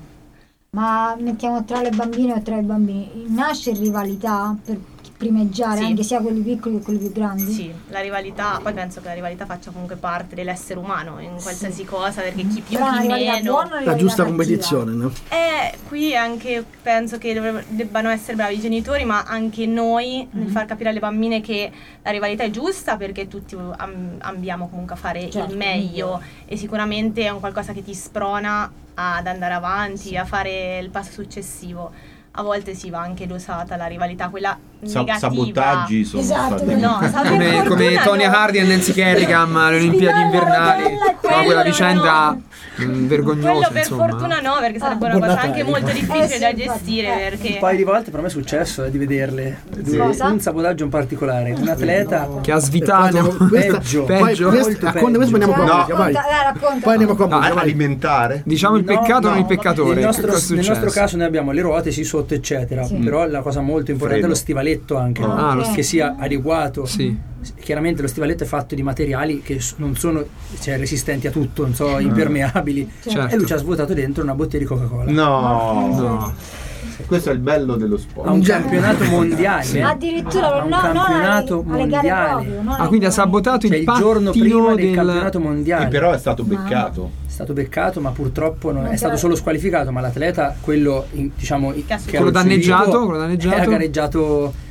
Ma mettiamo tra le bambine o tra i bambini, nasce rivalità per primeggiare, Sì. anche sia quelli piccoli che quelli più grandi? Sì, la rivalità, poi penso che la rivalità faccia comunque parte dell'essere umano in qualsiasi cosa, perché chi più Però una chi rivalità meno. buona o una La rivalità giusta cattiva? competizione, no? Eh, qui anche penso che dovrebbero- debbano essere bravi i genitori, ma anche noi nel far capire alle bambine che la rivalità è giusta perché tutti am- ambiamo comunque a fare Certo, il meglio e sicuramente è un qualcosa che ti sprona ad andare avanti, a fare il passo successivo. A volte si va anche dosata la rivalità, quella Sa- negativa. sabotaggi sono Esatto, stati. No, sa- per Come, come fortuna Tony no. Hardy e Nancy Kerrigan alle Olimpiadi invernali, Spinare la no, rotella e quella quello vicenda no. mh, vergognosa, Quello per insomma. fortuna no, perché sarebbe Ah, una cosa buon anche Natale. molto difficile Eh sì, da infatti, gestire eh. perché... Un paio di volte per me è successo eh, di vederle. Due- Cosa? Un sabotaggio in particolare. Un atleta Che ha svitato E poi andiamo- questa- peggio, poi peggio. questa- molto racconta questo, poi andiamo Cioè, con No. musica, vai. racconta, dai, racconta. Poi andiamo con No, musica, vai. alimentare? Diciamo il No, peccato no, non il peccatore. Nel nostro, Che cosa è nel nostro successo? caso noi abbiamo le ruote sì sotto eccetera, Sì. però la cosa molto importante Freddo. è lo stivaletto anche, no? Ah, lo Ok. che sia adeguato. Sì. Chiaramente lo stivaletto è fatto di materiali che s- non sono cioè, resistenti a tutto, non so, impermeabili. Certo. E lui ci ha svuotato dentro una bottiglia di Coca-Cola. No. No. Questo è il bello dello A sport. un campionato mondiale. eh. Addirittura A un no, no, campionato alle, alle gare mondiale. proprio, non Ah, ai- quindi ha sabotato Cioè il il giorno prima pattino del del campionato mondiale. E però è stato Mamma. beccato. È stato beccato, ma purtroppo non, Non è stato c'era- solo squalificato. Ma l'atleta, quello in- diciamo, i- che ha Quello danneggiato, subito, quello danneggiato. ha gareggiato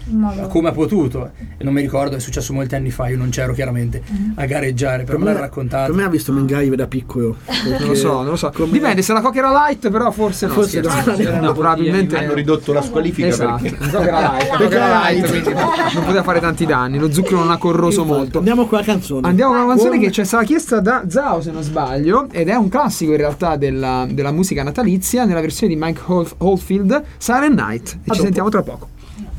in modo... come ha potuto, e non mi ricordo, è successo molti anni fa, io non c'ero chiaramente a gareggiare, però me l'ha raccontato. Per me ha visto MacGyver da piccolo. Non lo so, non lo so. Dipende, se la Coca era light, però forse no. Forse scherzo. no. No, probabilmente hanno ridotto la squalifica esatto. perché La Coca era light, la Coca era light, quindi non poteva fare tanti danni. Lo zucchero non ha corroso molto. Andiamo con la canzone. Andiamo con una canzone che ci è stata chiesta da Zao, se non sbaglio, ed è un classico in realtà della, della musica natalizia nella versione di Mike Hol- Oldfield, Silent Night. E ci dopo. sentiamo tra poco.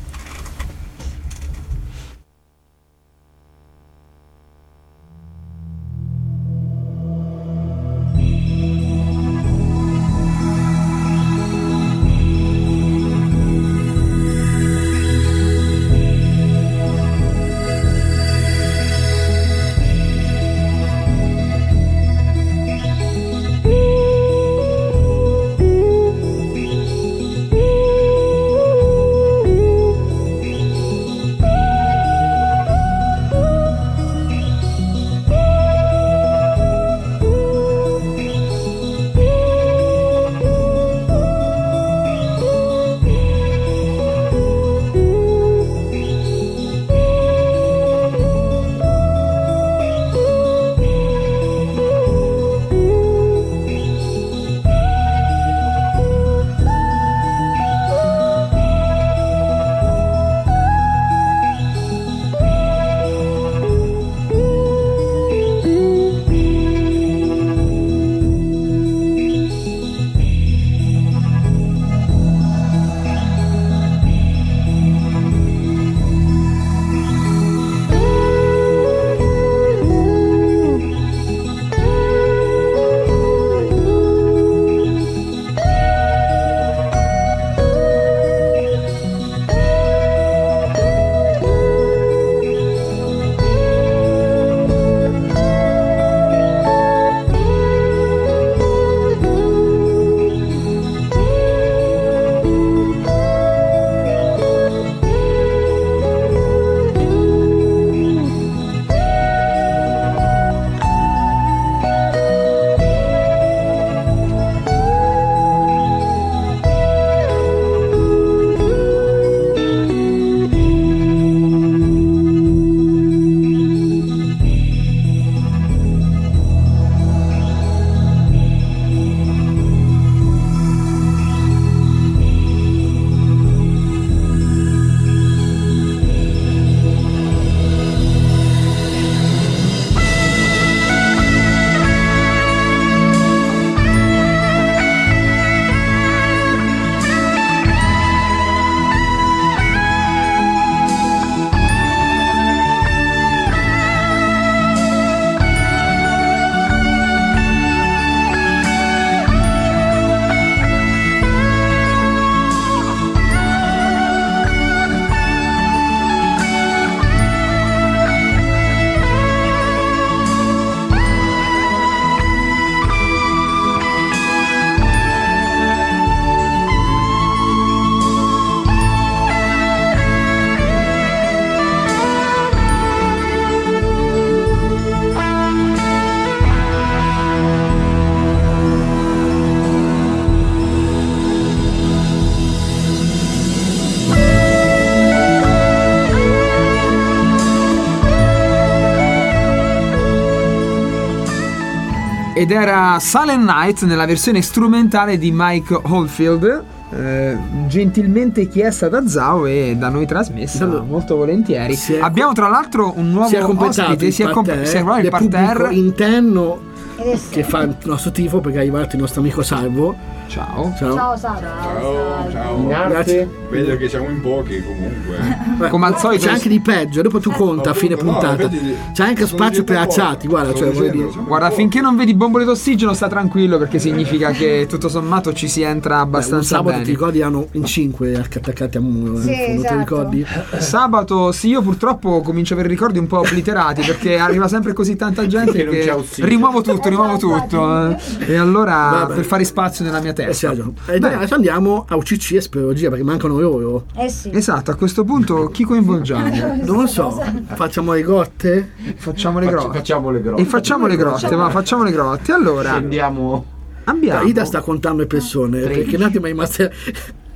ed era Silent Night nella versione strumentale di Mike Oldfield, eh, gentilmente chiesta da Zao e da noi trasmessa molto volentieri. Si è- Abbiamo tra l'altro un nuovo si è completato ospite, il si è comp- parterre, si è arrivato il del pubblico parterre. interno che fa il nostro tifo, perché è arrivato il nostro amico Salvo. Ciao. Ciao. Ciao Sara. Ciao, ciao. In arte. Vedo che siamo in pochi comunque. Come al solito c'è anche di peggio, dopo tu conta a fine appunto, no, puntata. vedi, C'è anche sono spazio per dentro alzati, poco. guarda, Sto cioè, voglio dicendo, dire. siamo Guarda, pochi. finché non vedi bombole d'ossigeno sta tranquillo, perché significa che tutto sommato ci si entra Beh, un abbastanza sabato bene. ti ricordi erano in cinque attaccati a muro, Sì, in fondo, te esatto. lo ricordi? Sabato sì, io purtroppo comincio a avere ricordi un po' obliterati, perché arriva sempre così tanta gente Che non che c'è ossigeno. rimuovo tutto, rimuovo tutto, eh. E allora Vabbè. per fare spazio nella mia Eh, sì, testa. ha ragione. E dai, adesso andiamo a U C C Esperologia, perché mancano loro. Eh sì. Esatto, a questo punto chi coinvolgiamo? Non lo so, facciamo le grotte? Facciamo le Facci- grotte. Facciamo le grotte. E facciamo le grotte, ma facciamo le grotte. Allora, Andiamo. abbiamo Ida sta contando le persone, tredici. perché un attimo è rimasta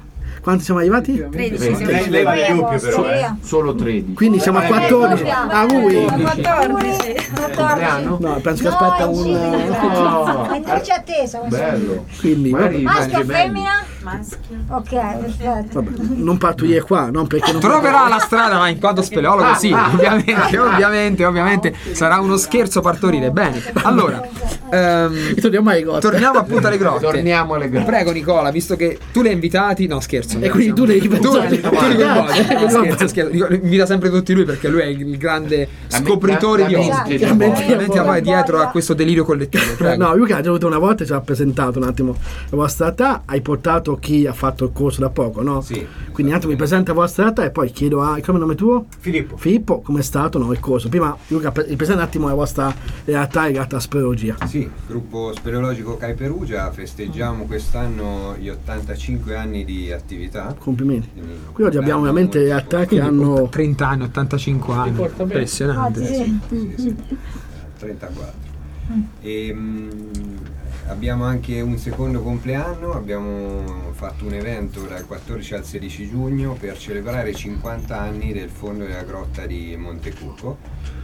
Quanti siamo arrivati? tredici. Lei lei va in doppio però, eh. Solo tredici. Quindi siamo a quattordici. Ah, lui? quattordici. No, penso che aspetta un... No. È in dolce attesa. Bello. Quindi, Magari Maschio o gemelli. femmina? Maschio. Ok, perfetto. vabbè, non parto io qua, non perché non Troverà la strada, ma in quanto speleologo sì, ovviamente, ovviamente, ovviamente sarà uno scherzo partorire. Bene, allora ehm, torniamo alle grotte. torniamo appunto alle grotte. Torniamo alle grotte. Prego Nicola, visto che tu li hai invitati, no scherzo. E quindi tu li hai tu, pensati. tu li coinvolgi. Eh, scherzo, scherzo. Dico, invita sempre tutti lui perché lui è il grande scopritore di mente ospiti. di Ovviamente vai dietro a questo delirio collettivo. Prego. No, Luca ha già avuto una volta, ci ha presentato un attimo la vostra realtà, hai portato chi ha fatto il corso da poco, no? Sì. Quindi un attimo mi presenta la vostra realtà e poi chiedo a... come è il nome tuo? Filippo. Filippo, com'è stato no, il corso? Prima Luca, pre- presenta un attimo la vostra realtà legata a speleologia. Sì, gruppo speleologico C A I Perugia, festeggiamo quest'anno gli ottantacinque anni di attività. Complimenti. Quindi Qui oggi abbiamo bello, veramente molto realtà che Quindi, hanno... trenta anni, ottantacinque anni. Impressionante. Ah, sì. Sì, sì, trentaquattro. E, mh, abbiamo anche un secondo compleanno, abbiamo fatto un evento dal quattordici al sedici giugno per celebrare i cinquanta anni del fondo della grotta di Montecucco,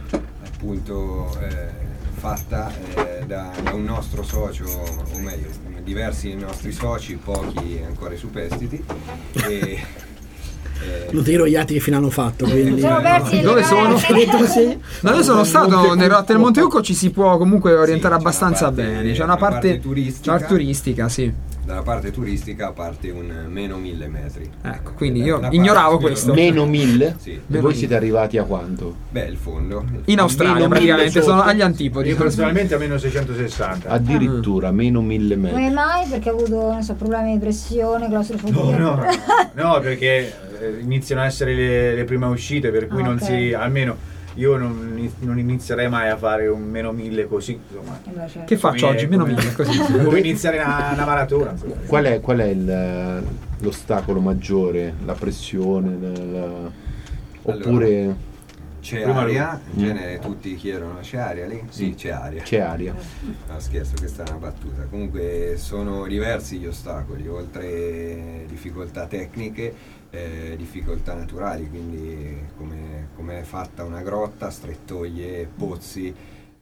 appunto eh, fatta eh, da, da un nostro socio, o meglio, diversi nostri soci, pochi ancora i superstiti. E, non ti dirò gli altri che fine hanno fatto, quindi... Sono persi le Dove sono? gare. No, io sono stato nelle rotte del Montecucco, ci si può comunque orientare Sì, c'è abbastanza una parte- bene. C'è una una parte, parte turistica. c'è una turistica, sì. Dalla parte turistica parte un meno mille metri. Ecco, quindi Da io una parte ignoravo spero- questo. Meno mille? Sì. E Meno voi mille. siete arrivati a quanto? Beh, il fondo. In Australia Meno praticamente, mille sono sotto. agli antipodi. Io personalmente a meno seicentosessanta. Addirittura meno mille metri. Come mai? Perché ha avuto non so, problemi di pressione, claustrofobia. No, no, no, perché eh, iniziano a essere le, le prime uscite, per cui Ah, non ok. si, almeno io non, non inizierei mai a fare un meno mille così, insomma. Eh beh, certo. Che faccio Come- oggi? Meno come- mille, così. Come iniziare una, una maratona. insomma. Qual è, qual è il, l'ostacolo maggiore? La pressione? la- Oppure C'è Prima aria, in lui. genere tutti chiedono c'è aria lì? Sì, c'è aria. c'è aria? No, scherzo, questa è una battuta. Comunque sono diversi gli ostacoli, oltre difficoltà tecniche, eh, difficoltà naturali, quindi come, come è fatta una grotta, strettoie, pozzi,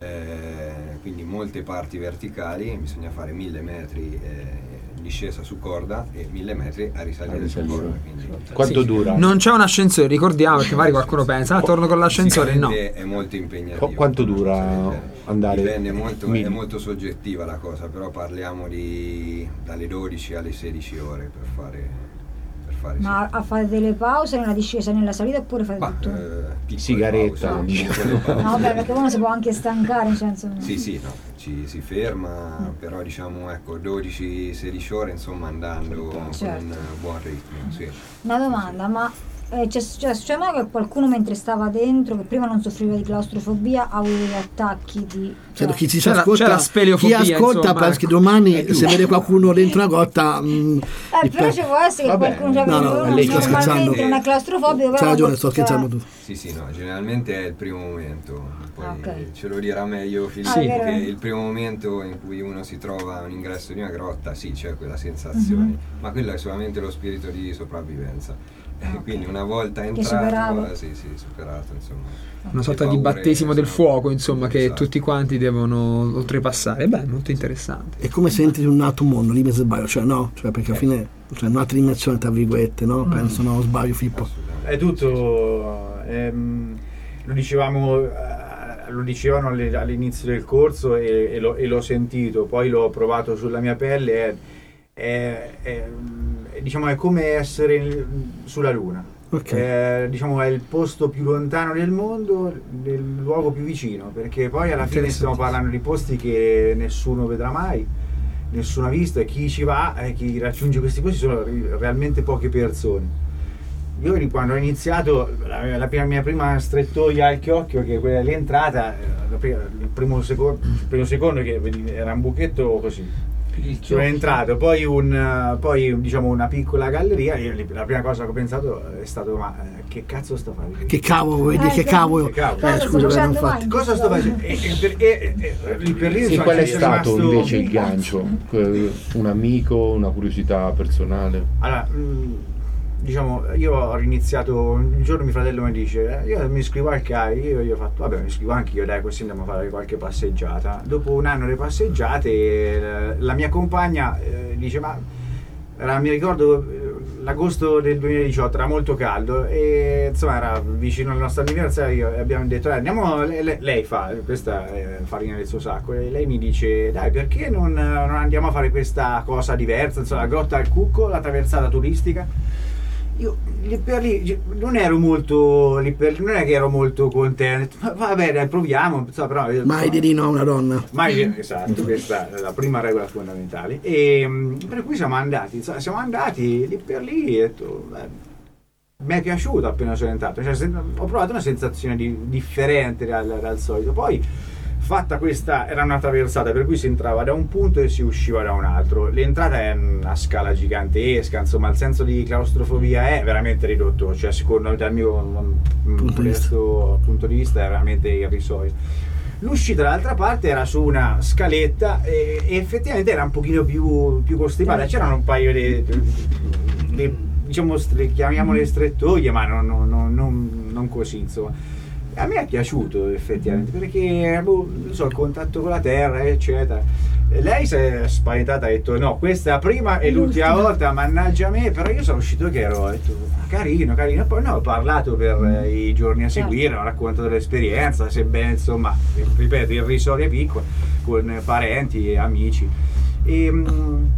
eh, quindi molte parti verticali, bisogna fare mille metri eh, in discesa su corda e mille metri a risalire, A risalire. su corda. Quindi Quanto Sì. dura? Non c'è un ascensore, ricordiamo, perché magari qualcuno pensa, ah, torno con l'ascensore. No. sicuramente è molto impegnativo. Qu- quanto dura Una cosa del genere. andare? Dipende molto, è Mille. molto soggettiva la cosa, però parliamo di dalle dodici alle sedici ore per fare, per fare Ma a fare delle pause nella discesa e nella salita oppure fate Ma, tutto? eh, piccole Sigaretta. pause, piccole pause. No, vabbè, perché uno si può anche stancare, nel senso. Sì, sì, no, ci si ferma, però diciamo ecco dodici sedici ore insomma andando con Certo. un buon ritmo, sì. Una domanda, ma eh, c'è, c'è, c'è mai che qualcuno mentre stava dentro, che prima non soffriva di claustrofobia, ha avuto degli attacchi di... Cioè, chi ci C'è la- ascolta, c'è la speleofobia, chi ascolta insomma, pensa che ecco. domani se vede qualcuno dentro la grotta mh, Eh, il però pe- ci può essere che Vabbè, qualcuno cioè, no, no, uno lei sta normalmente scherzando. non è claustrofobico, c'ha però ragione, può- sto scherzando tu. Sì, sì, no, generalmente è il primo momento, poi Ah, ok. ce lo dirà meglio Filippo, Ah, è vero. che il primo momento in cui uno si trova all'ingresso di una grotta, sì, c'è quella sensazione, Mhm. ma quello è solamente lo spirito di sopravvivenza. Ah, ok. Quindi una volta Che entrato, superato. eh, sì, sì, superato, insomma. Una sorta Le di paure battesimo del sono- fuoco, insomma, che Esatto. tutti quanti devono oltrepassare. Beh, molto interessante. È come se entri in un altro mondo, lì mi sbaglio, cioè no, cioè perché alla fine cioè, un'altra dimensione tra virgolette, no? Penso no, sbaglio Filippo. Assolutamente. È tutto, ehm, lo dicevamo, eh, lo dicevano alle- all'inizio del corso e, e l'ho, e l'ho sentito, poi l'ho provato sulla mia pelle, è, è- è, è, diciamo, è come essere in- sulla Luna. Ok. È, diciamo, è il posto più lontano del mondo, del luogo più vicino, perché poi alla fine stiamo parlando di posti che nessuno vedrà mai, nessuno ha visto, e chi ci va e chi raggiunge questi posti sono ri- realmente poche persone. Io ri- quando ho iniziato, la, la prima- mia prima strettoia al chiocchio, che è quella dell'entrata, eh, la pri- il primo, secondo, il primo secondo che vedi, era un buchetto così. Sono entrato, poi, un, eh, poi diciamo una piccola galleria, e lì la prima cosa che ho pensato è stato ma eh, che cazzo sto facendo? Che cavolo, vuoi dire Eh, che sì. cavolo? Che cavolo? Eh, Cosa scusa, sto non facendo fatti. mai? Cosa sto facendo? E, e per, e, e, e, lì per lì E insomma, qual è ci stato rimasto- invece il gancio? Que- Un amico, una curiosità personale? Allora, mh, diciamo, io ho iniziato, un giorno mio fratello mi dice, eh, io mi iscrivo al C A I, io gli ho fatto, vabbè mi iscrivo anch'io, dai, così andiamo a fare qualche passeggiata. Dopo un anno di passeggiate, eh, la mia compagna eh, dice, ma era, mi ricordo eh, l'agosto del duemiladiciotto, era molto caldo e insomma era vicino al nostro anniversario e abbiamo detto, eh, andiamo, lei, lei fa, questa è farina del suo sacco, e lei mi dice, dai, perché non, non andiamo a fare questa cosa diversa, insomma, la grotta al Cucco, la traversata turistica. Io lì per lì non ero molto lì per, non è che ero molto contento, ma va bene, proviamo, insomma, però, mai di no a una donna, mai, esatto, questa è la prima regola fondamentale. E per cui siamo andati, insomma, siamo andati lì per lì e ho detto, beh, mi è piaciuto appena sono entrato, cioè, sen- ho provato una sensazione di, differente dal, dal solito. Poi fatta questa, era una traversata per cui si entrava da un punto e si usciva da un altro. L'entrata è una scala gigantesca, insomma il senso di claustrofobia è veramente ridotto, cioè secondo dal mio punto, questo, punto di vista è veramente irrisorio. L'uscita dall'altra parte era su una scaletta e, e effettivamente era un pochino più, più costipata, c'erano un paio di, di, di diciamo, le chiamiamole strettoie, ma non, non, non, non così, insomma. A me è piaciuto effettivamente perché boh, non so, il contatto con la terra eccetera. E lei si è spaventata, ha detto no, questa è la prima e l'ultima volta, mannaggia me, però io sono uscito che ero, ho detto carino, carino, poi no, ho parlato per eh, i giorni a seguire, ho raccontato l'esperienza, sebbene insomma, ripeto, irrisorie piccole, con parenti e amici. E, mh,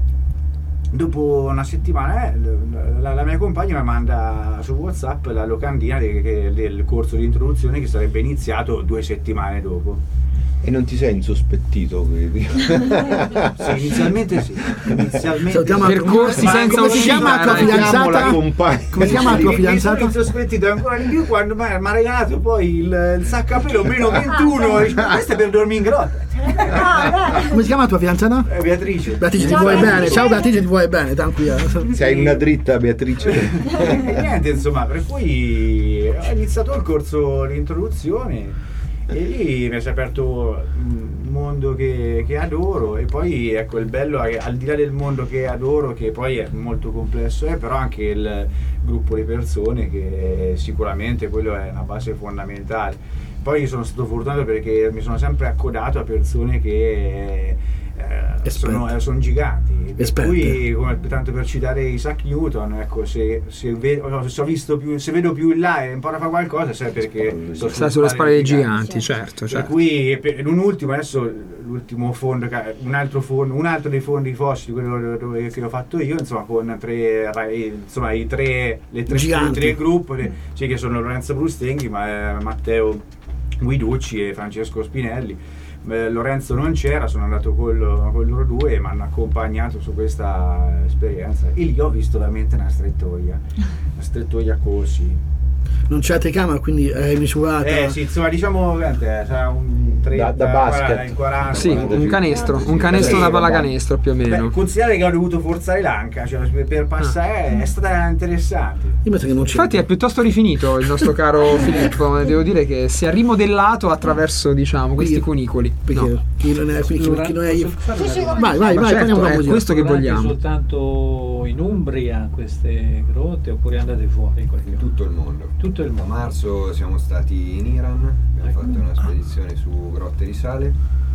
dopo una settimana eh, la, la mia compagna mi manda su WhatsApp la locandina de, de, del corso di introduzione che sarebbe iniziato due settimane dopo. E non ti sei insospettito, quindi? Sì, inizialmente sì. Inizialmente Salutiamo sì. percorsi senza come si chiama la tua fidanzata? Come si chiama la tua fidanzata? Mi sono insospettito ancora di più quando mi ha regalato poi il, il sacco a pelo meno ventuno. E dice, questo è per dormire in grotta. Come si chiama la tua fidanzata? Eh, Beatrice. Beatrice, ti vuoi bene? Ciao Beatrice, ti vuoi bene? Tranquilla. Sei una dritta, Beatrice. E niente, insomma, per cui ho iniziato il corso di introduzione e lì mi si è aperto un mondo che, che adoro. E poi ecco il bello è, al di là del mondo che adoro, che poi è molto complesso, è però anche il gruppo di persone, che sicuramente quello è una base fondamentale. Poi sono stato fortunato perché mi sono sempre accodato a persone che eh, sono, eh, sono giganti, per Esperte. cui come, tanto per citare Isaac Newton, ecco, se, se, vedo, se, ho visto più, se vedo più in là e imparo a fare qualcosa, sai perché sto sta sulle spalle dei giganti, certo, certo. Per cui per, un ultimo adesso l'ultimo fondo, un altro fondo, un altro dei fondi fossili, quello dove, che ho fatto io, insomma, con tre, insomma, i tre, le tre Giganti. del gruppo, le, sì, che sono Lorenzo Brustenghi, ma, eh, Matteo Guiducci e Francesco Spinelli. Eh, Lorenzo non c'era, sono andato con, con loro due e mi hanno accompagnato su questa esperienza e lì ho visto veramente una strettoia, una strettoia così. Non c'è la telecamera, quindi è misurata. Eh sì, insomma, diciamo sarà un trenta, da, da basket. quaranta, Sì, un canestro, un canestro da pallacanestro più o meno. Beh, considerate che ho dovuto forzare l'anca, cioè per passare ah. è stata interessante. Io penso che non c'è. Infatti è piuttosto rifinito il nostro caro Filippo, devo dire che si è rimodellato attraverso, diciamo, questi Perché? cunicoli. Perché No. chi non è, quindi, chi, chi non è io. Ma Vai, vai, vai, certo, prendiamo è una questo che Lavorate vogliamo. soltanto in Umbria queste grotte oppure andate fuori? In tutto il mondo. Tutto il A mondo. marzo siamo stati in Iran, abbiamo fatto una spedizione su grotte di sale,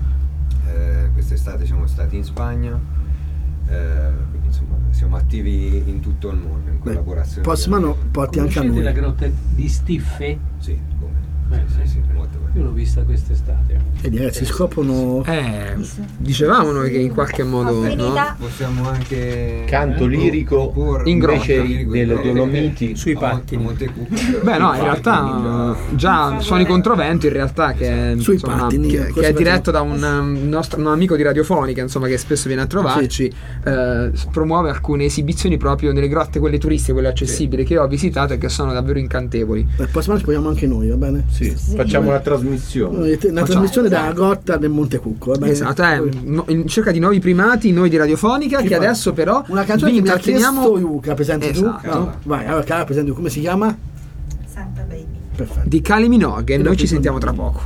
eh, quest'estate siamo stati in Spagna, eh, quindi insomma siamo attivi in tutto il mondo in collaborazione. Prossimo anno porti anche a Conoscete noi. la grotta di Stiffe? Sì, come? Eh, sì, sì, sì, molto bene. Io l'ho vista quest'estate. Vedi ragazzi, scoprono. Eh, dicevamo noi che in qualche modo, no? Possiamo anche Canto lirico in grotta. invece delle Dolomiti sui pattini. Beh no, in realtà già Suoni Controvento in realtà che, è, Sui insomma, pattini, che, questo che è è diretto da un, um, nostro un amico di Radiofonica, insomma, che spesso viene a trovarci, eh, promuove alcune esibizioni proprio nelle grotte, quelle turistiche, quelle accessibili, che ho visitato e che sono davvero incantevoli. Il prossimo anno ci proviamo anche noi, va bene? Sì, facciamo una trasmissione. Una Facciamo. trasmissione dalla grotta del Monte Cucco, va bene? Esatto, è no- in cerca di nuovi primati, noi di Radiofonica, Chi che fa? adesso però Una canzone vi che mi ha intratteniamo. chiesto Luca, presenti Esatto. tu? No? Vai, allora cara, presenti tu, come si chiama? Santa Baby. Perfetto. Di Kylie Minogue e noi ci sentiamo tra poco.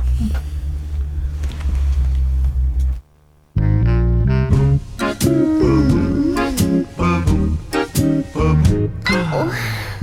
Oh.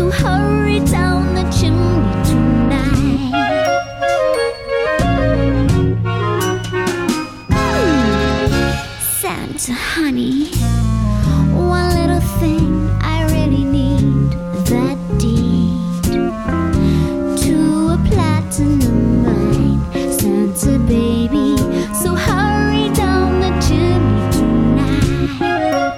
So hurry down the chimney tonight. Santa, honey, one little thing I really need, that deed to a platinum mine. Santa baby, so hurry down the chimney tonight.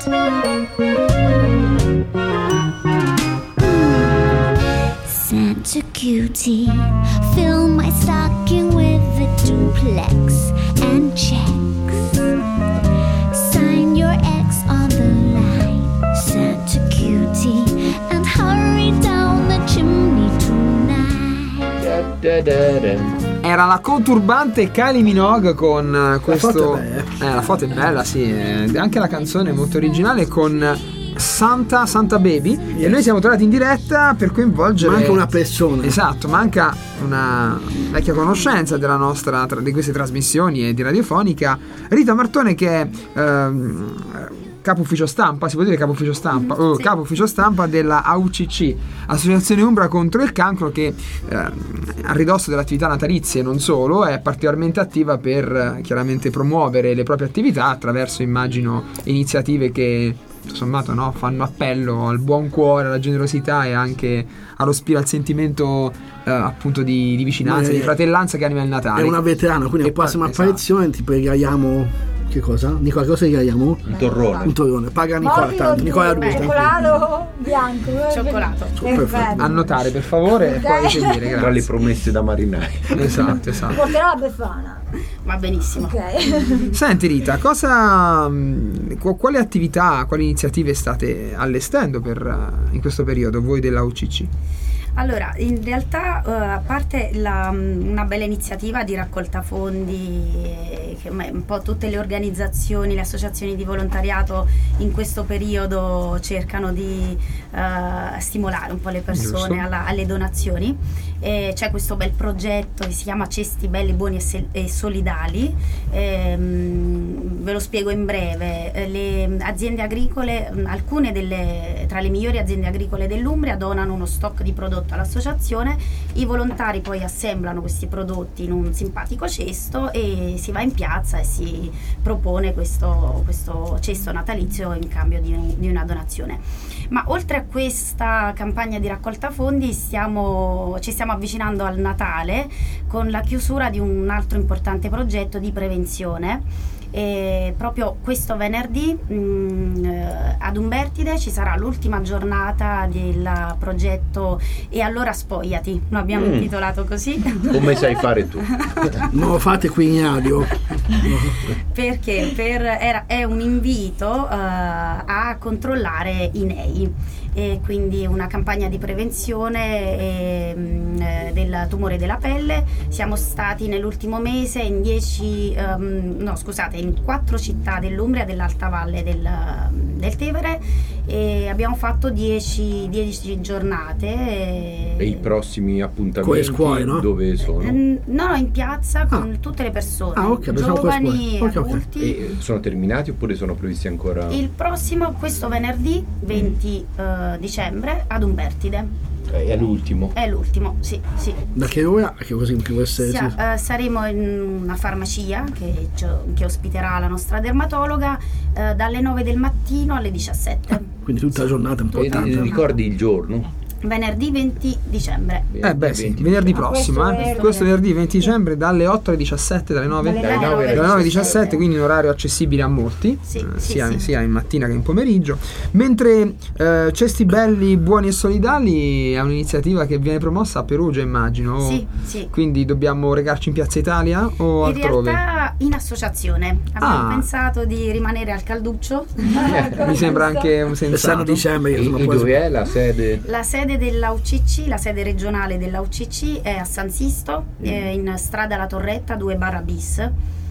Santa cutie, fill my stocking with a duplex and checks. Sign your ex on the line, Santa cutie, and hurry down the chimney tonight. Da, da, da. Era la conturbante Kylie Minogue con questo. foto è bella. Eh, la foto è bella, sì. eh, Anche la canzone è molto originale con Santa Santa Baby. E noi siamo tornati in diretta per coinvolgere. Manca una persona. Esatto, manca una vecchia conoscenza della nostra tra- di queste trasmissioni e di radiofonica, Rita Martone, che è ehm, capo ufficio stampa, si può dire capo ufficio stampa, oh, sì. capo ufficio stampa della A U C C, Associazione Umbra contro il cancro, che eh, a ridosso delle attività natalizie non solo è particolarmente attiva per eh, chiaramente promuovere le proprie attività attraverso, immagino, iniziative che tutto sommato, no, fanno appello al buon cuore, alla generosità e anche allo spirito, al sentimento eh, appunto di, di vicinanza, Ma è- di fratellanza che anima il Natale. È una veterana, quindi E alla prossima poi- apparizione ti regaliamo. Che cosa? Nicola, cosa regaliamo? Un torrone. Un torrone. Paga Nicola Morbido tanto. di Nicola due. cioccolato bianco. Cioccolato. Perfetto. Annotare per favore e poi Ok. seguire, Tra le grazie. promesse da marinai. Esatto, esatto. Porterò la Befana. Va benissimo. Ok. Senti Rita, cosa, mh, qu- quali attività, quali iniziative state allestendo per, uh, in questo periodo voi della U C C? Allora, in realtà, eh, a parte la, mh, una bella iniziativa di raccolta fondi, eh, che ma- un po' tutte le organizzazioni, le associazioni di volontariato in questo periodo cercano di eh, stimolare un po' le persone Giusto. alla- alle donazioni. E c'è questo bel progetto che si chiama Cesti Belli, Buoni e, Se- e Solidali. Ehm, ve lo spiego in breve. Eh, Le aziende agricole, mh, alcune delle, tra le migliori aziende agricole dell'Umbria, donano uno stock di prodotto all'associazione. I volontari poi assemblano questi prodotti in un simpatico cesto e si va in piazza e si propone questo, questo cesto natalizio in cambio di, un- di una donazione. Ma oltre a questa campagna di raccolta fondi stiamo, ci stiamo avvicinando al Natale con la chiusura di un altro importante progetto di prevenzione. E proprio questo venerdì mh, eh, ad Umbertide ci sarà l'ultima giornata del progetto E allora spogliati, lo abbiamo Mm. intitolato così. Come sai fare tu? Non lo fate qui in radio. Perché per, era, è un invito eh, a controllare i N E I, e quindi una campagna di prevenzione eh, mh, eh, del tumore della pelle. Siamo stati nell'ultimo mese in dieci ehm, no scusate in quattro città dell'Umbria, dell'Alta Valle del, del Tevere, e abbiamo fatto dieci giornate. E, E i prossimi appuntamenti Con le scuole, no? dove sono? Mm, no, no, in piazza con tutte le persone, Ah, ok, pensavo con le giovani, scuole. Ok, ok. adulti. E sono terminati oppure sono previsti ancora? Il prossimo, questo venerdì venti eh, dicembre ad Umbertide. Eh, È l'ultimo. È l'ultimo, sì, sì. Da che ora? Che così può essere? Sia- eh, saremo in una farmacia che, ci- che ospiterà la nostra dermatologa eh, dalle nove del mattino alle diciassette. Quindi tutta la giornata E importante. ti ricordi il giorno? Venerdì venti dicembre. Eh beh sì, venerdì prossimo, questo eh. venerdì. Questo venerdì venti dicembre dalle otto alle diciassette, dalle nove, Dalle nove alle dalle nove alle diciassette, quindi in orario accessibile a molti, Sì, eh, sì, sia, sì. sia in mattina che in pomeriggio. Mentre eh, Cesti Belli, Buoni e Solidali è un'iniziativa che viene promossa a Perugia, immagino. o- Sì, sì. Quindi dobbiamo recarci in Piazza Italia o In altrove? realtà in associazione abbiamo Ah. pensato di rimanere al Calduccio. Mi sembra anche un sensato. dicembre. E, e dove è la sede? La sede della U C C, la sede regionale della U C C è a San Sisto, eh, in strada La Torretta due barra bis.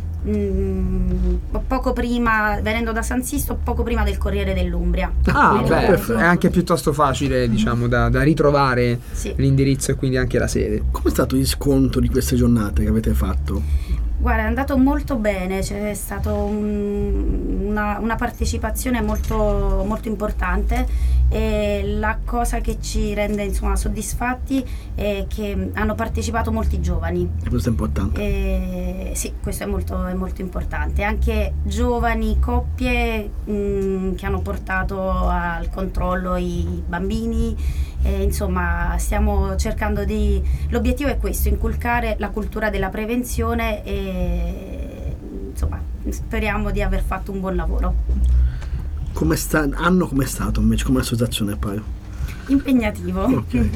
Mm, poco prima, venendo da San Sisto, poco prima del Corriere dell'Umbria. Ah, Quindi- beh, è anche piuttosto facile, diciamo, da, da ritrovare Sì. l'indirizzo e quindi anche la sede. Com'è stato il riscontro di queste giornate che avete fatto? Guarda, è andato molto bene, c'è stata una, una partecipazione molto, molto importante e la cosa che ci rende insomma soddisfatti è che hanno partecipato molti giovani. Questo è importante. E, sì, questo è molto, è molto importante. Anche giovani coppie mh, che hanno portato al controllo i bambini. E, insomma, stiamo cercando di... L'obiettivo è questo, inculcare la cultura della prevenzione e insomma speriamo di aver fatto un buon lavoro. Come sta, anno come è stato invece come associazione poi? Impegnativo. Okay.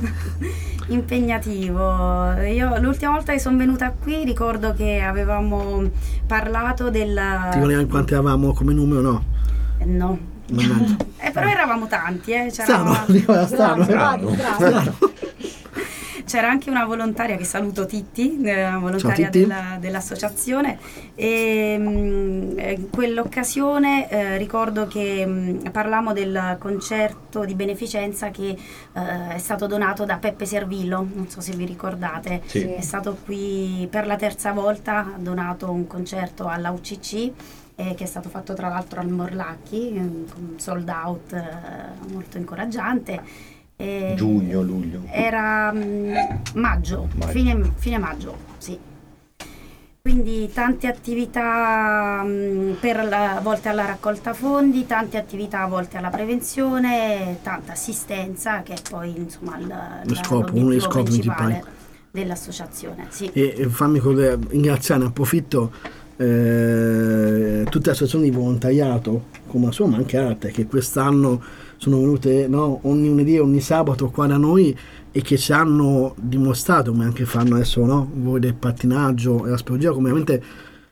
Impegnativo. Io l'ultima volta che sono venuta qui ricordo che avevamo parlato del... Ti ricordi quanti eravamo come numero? No. Eh, no. Eh, però eravamo tanti, eh. Strano, dico, strano, strano, strano. strano. C'era anche una volontaria che saluto Titti, una volontaria Titti. della, dell'associazione, e mh, in quell'occasione eh, ricordo che mh, parlammo del concerto di beneficenza che eh, è stato donato da Peppe Servillo, non so se vi ricordate, sì. È stato qui per la terza volta, ha donato un concerto alla U C C, eh, che è stato fatto tra l'altro al Morlacchi, con sold out eh, molto incoraggiante. Eh, Giugno, luglio. Era mh, maggio, Maggio. Fine, fine maggio, sì. Quindi tante attività mh, per la, volte alla raccolta fondi, tante attività volte alla prevenzione, tanta assistenza che è poi insomma il, Lo scopo, uno degli scopi principale principali dell'associazione. Sì. E, e fammi ringraziare, ne approfitto eh, tutte le associazioni di volontariato come la sua, ma anche altre che quest'anno sono venute no, ogni lunedì e ogni sabato qua da noi e che ci hanno dimostrato, come anche fanno adesso no, voi del pattinaggio e la speleologia, come veramente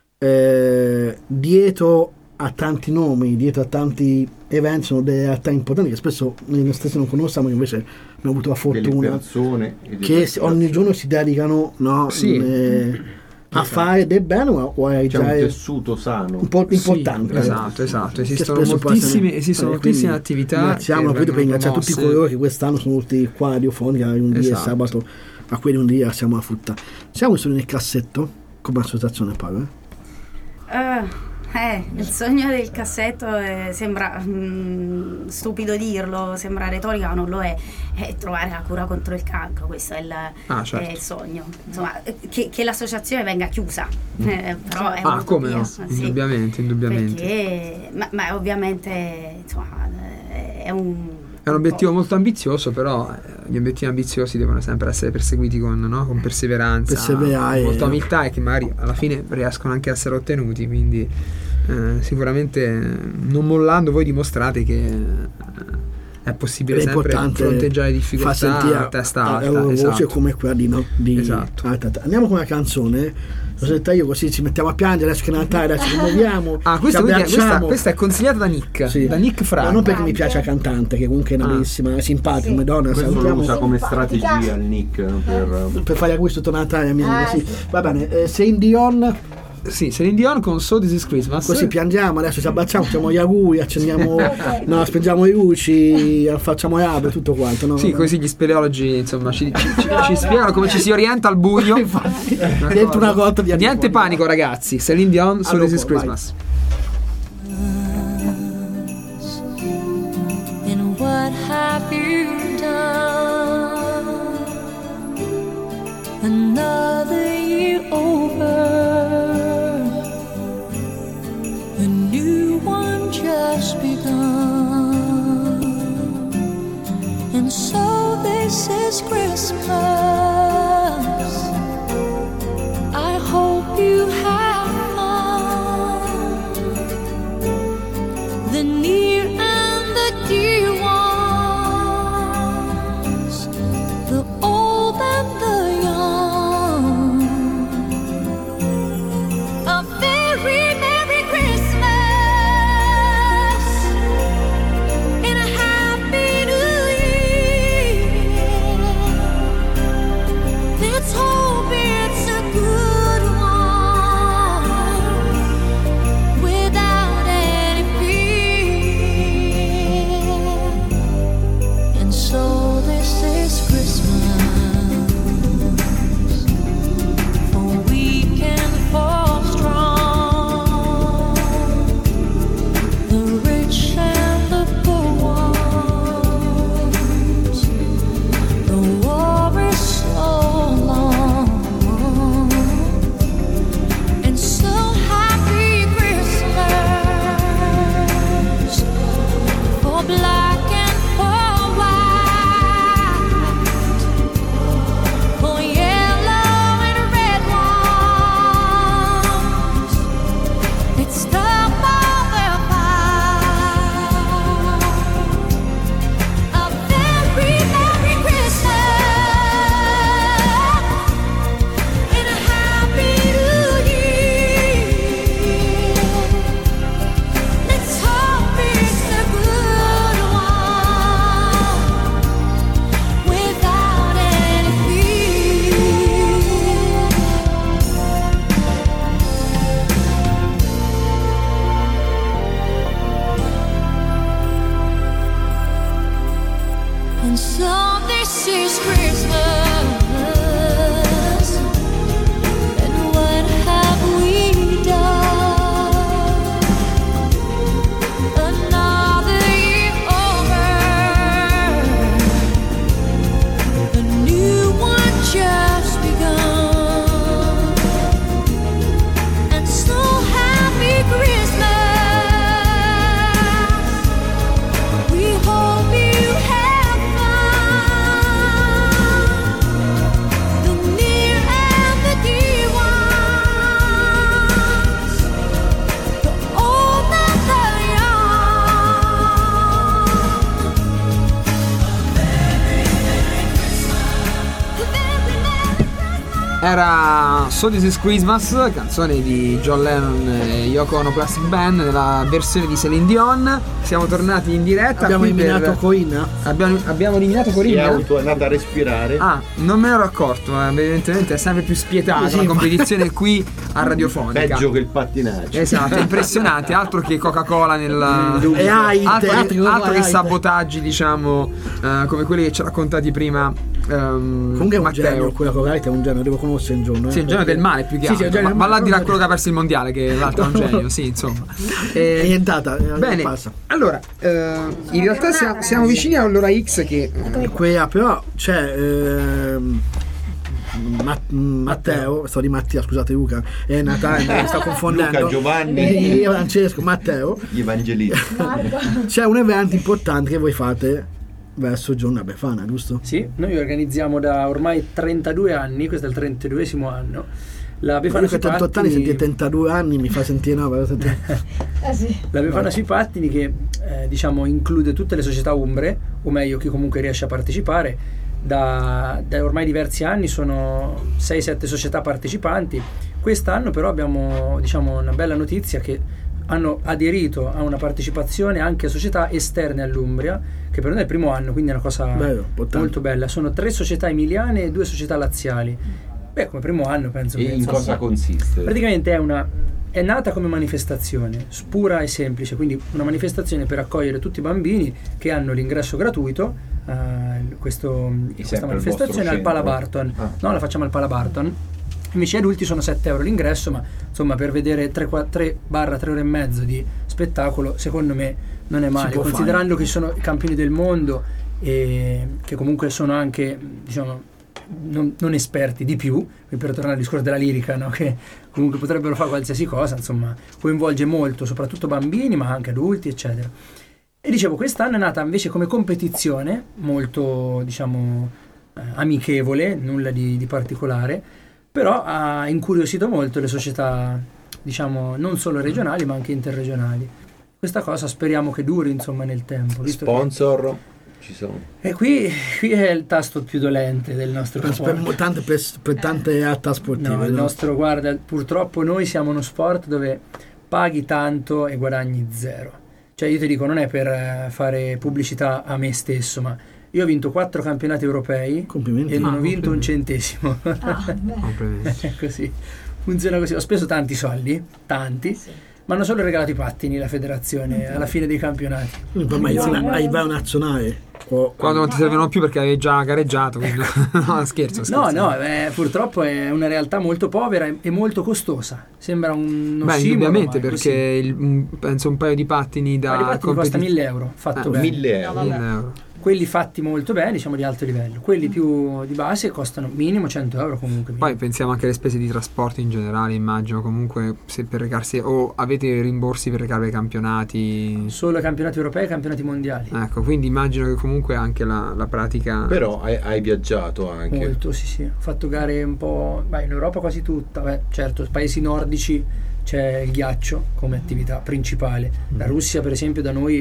eh, dietro a tanti nomi, dietro a tanti eventi sono delle realtà importanti che spesso noi stessi non conosciamo, invece abbiamo avuto la fortuna persone e delle che persone. ogni giorno si dedicano no, Sì. eh, a fare del bene o a C'è un realizzare tessuto sano. un po' importante. Sì, esatto, esatto. Esistono spesso può moltissime, essere- esistono eh, moltissime quindi attività. Ringraziamo, che appunto, per vengono ringraziare tutti promosse. coloro che quest'anno sono venuti qua a Radiofonica, lunedì Esatto. e sabato, a quelli lunedì siamo a frutta. Siamo solo nel cassetto come associazione Paolo. Eh? Eh, eh, il sogno del cassetto eh, sembra mm, stupido dirlo, sembra retorica, ma non lo è. È trovare la cura contro il cancro, questo è il, Ah, certo. è il sogno. Insomma, eh, che, che l'associazione venga chiusa, eh, però è Ah, come no? un'utopia, sì. Indubbiamente, indubbiamente. Perché, ma, ma ovviamente insomma, eh, è un È un obiettivo molto ambizioso, però eh, gli obiettivi ambiziosi devono sempre essere perseguiti con, no? con perseveranza, Perseverare. molta umiltà e che magari alla fine riescono anche a essere ottenuti. Quindi eh, sicuramente eh, non mollando voi dimostrate che eh, è possibile È sempre importante fronteggiare far difficoltà sentire a testa a- a alta. una voce Esatto. come quella di, no, di Esatto. alta, alta. Andiamo con una canzone. Rosetta, io così ci mettiamo a piangere adesso che è Natale, adesso ci muoviamo. Ah, questa, ci quindi è- questa, abbracciamo. questa è consigliata da Nick, Sì. da Nick Fra. Ma non perché mi piace la cantante, che comunque è una Ah. bellissima, è simpatica, Sì. come donna. Questo lo salutiamo. usa come Simpatica. strategia il Nick per... Per fare acquisto tutto Natale, mia amica, Ah, sì. sì. Va bene, eh, Celine Dion, Sì, Celine Dion con So This Is Christmas. così piangiamo, adesso ci abbracciamo, facciamo gli auguri, accendiamo, Ok. no, spengiamo le luci, facciamo le ape, tutto quanto. No? Sì, così gli speleologi insomma ci, ci- ci- ci spiegano come ci si orienta al buio. Infatti, dentro una cotta di Niente panico, ragazzi. Celine Dion, So Allora, This Is vai. Christmas. And what have you done? Another year over, a new one just begun. And so this is Christmas. I hope you have fun. The near and the dear ones, the old and the young. A very Merry Christmas and a Happy New Year. Christmas, and what have we done? Another year over, a new one just begun, and so happy Christmas. We hope you have fun, the near and the dear ones, the old and the Era So This Is Christmas, canzone di John Lennon e Yoko Ono Plastic Band nella versione di Celine Dion. Siamo tornati in diretta. Abbiamo qui eliminato per... Corinna? Abbiamo, abbiamo eliminato Si è Corinna? auto- è andata a respirare. Ah, non me ne ero accorto, ma evidentemente è sempre più spietata Sì, la ma- competizione qui a Radiofonica. Peggio che il pattinaggio. Esatto, è impressionante, altro che Coca-Cola nel E hai altro, teatri che, come altro che hai- sabotaggi, diciamo, eh, come quelli che ci ha raccontati prima ehm, Comunque è un Matteo. genio, quella Coca-Cola è un genio, devo conoscere un giorno. eh, Sì, il genio perché- del male più che Sì, sì, altro. il genio Ma, del ma là male, dirà però- quello che ha perso il mondiale, che l'altro è un genio, sì, insomma. È Eh, rientrata, eh, bene, passa. allora, eh, in realtà siamo, siamo vicini all'ora X che Quella però c'è ehm, Ma- Matteo, sto di Mattia, scusate Luca, è Natale, mi sto confondendo. Luca, Giovanni. Eh, io Francesco, Matteo. Gli evangelisti. C'è un evento importante che voi fate verso Giorno Befana, giusto? Sì, noi organizziamo da ormai trentadue anni, questo è il trentaduesimo anno, la Befana Io sui che trentotto anni, pattini. sentire trentadue anni mi fa sentire no, però sentire- Eh sì. La Befana sui pattini che eh, diciamo include tutte le società umbre, o meglio chi comunque riesce a partecipare. Da, da ormai diversi anni sono sei sette società partecipanti. Quest'anno però abbiamo diciamo una bella notizia, che hanno aderito a una partecipazione anche società esterne all'Umbria, che per noi è il primo anno, quindi è una cosa Bello, importante. molto bella. Sono tre società emiliane e due società laziali. Beh, come primo anno penso E che in insomma, cosa consiste? praticamente è una è nata come manifestazione pura e semplice, quindi una manifestazione per accogliere tutti i bambini che hanno l'ingresso gratuito. eh, questo, questa sempre al manifestazione vostro al Pala centro? Barton. Ah. No, la facciamo al Pala Barton. Invece gli adulti sono sette euro l'ingresso, ma insomma per vedere tre barra tre ore e mezzo di spettacolo secondo me non è male, può considerando che ci sono i campioni del mondo e che comunque sono anche diciamo non, non esperti di più, per tornare al discorso della lirica, no? Che comunque potrebbero fare qualsiasi cosa, insomma coinvolge molto soprattutto bambini ma anche adulti eccetera. E dicevo, quest'anno è nata invece come competizione molto diciamo eh, amichevole, nulla di, di particolare, però ha incuriosito molto le società diciamo non solo regionali ma anche interregionali. Questa cosa speriamo che duri insomma nel tempo, visto che- Sponsor ci sono. e qui, qui è il tasto più dolente del nostro per, sport. per tante, per, per tante realtà sportive. No, il no? nostro, guarda, purtroppo noi siamo uno sport dove paghi tanto e guadagni zero. Cioè io ti dico, non è per eh, fare pubblicità a me stesso, ma io ho vinto quattro campionati europei Complimenti. e non Ah, ho vinto un complimenti. centesimo. Ah, beh. complimenti. È così. Funziona così. Ho speso tanti soldi, tanti, Sì. ma hanno solo regalato i pattini la federazione alla fine dei campionati. Quindi poi mai No, no. hai vai nazionale. O- Quando non ti servono più perché avevi già gareggiato, quindi... no, scherzo, scherzo. No, no, eh, purtroppo è una realtà molto povera e, e molto costosa. Sembra un Beh, ossimoro, indubbiamente, ma è perché così. il- un- penso un paio di pattini da Ma i pattini costa competi- mille euro, fatto Eh, bene. mille euro. mille euro. Quelli fatti molto bene, diciamo di alto livello. Quelli più di base costano minimo cento euro comunque. Poi pensiamo anche alle spese di trasporto in generale, immagino, comunque se per recarsi o avete rimborsi per recare ai campionati. Solo campionati europei e campionati mondiali. Ecco, quindi immagino che comunque anche la, la pratica. Però hai, hai viaggiato anche. Molto, sì, sì. Ho fatto gare un po'. Beh, in Europa quasi tutta. Beh, certo, paesi nordici c'è il ghiaccio come attività principale. La Russia, per esempio, da noi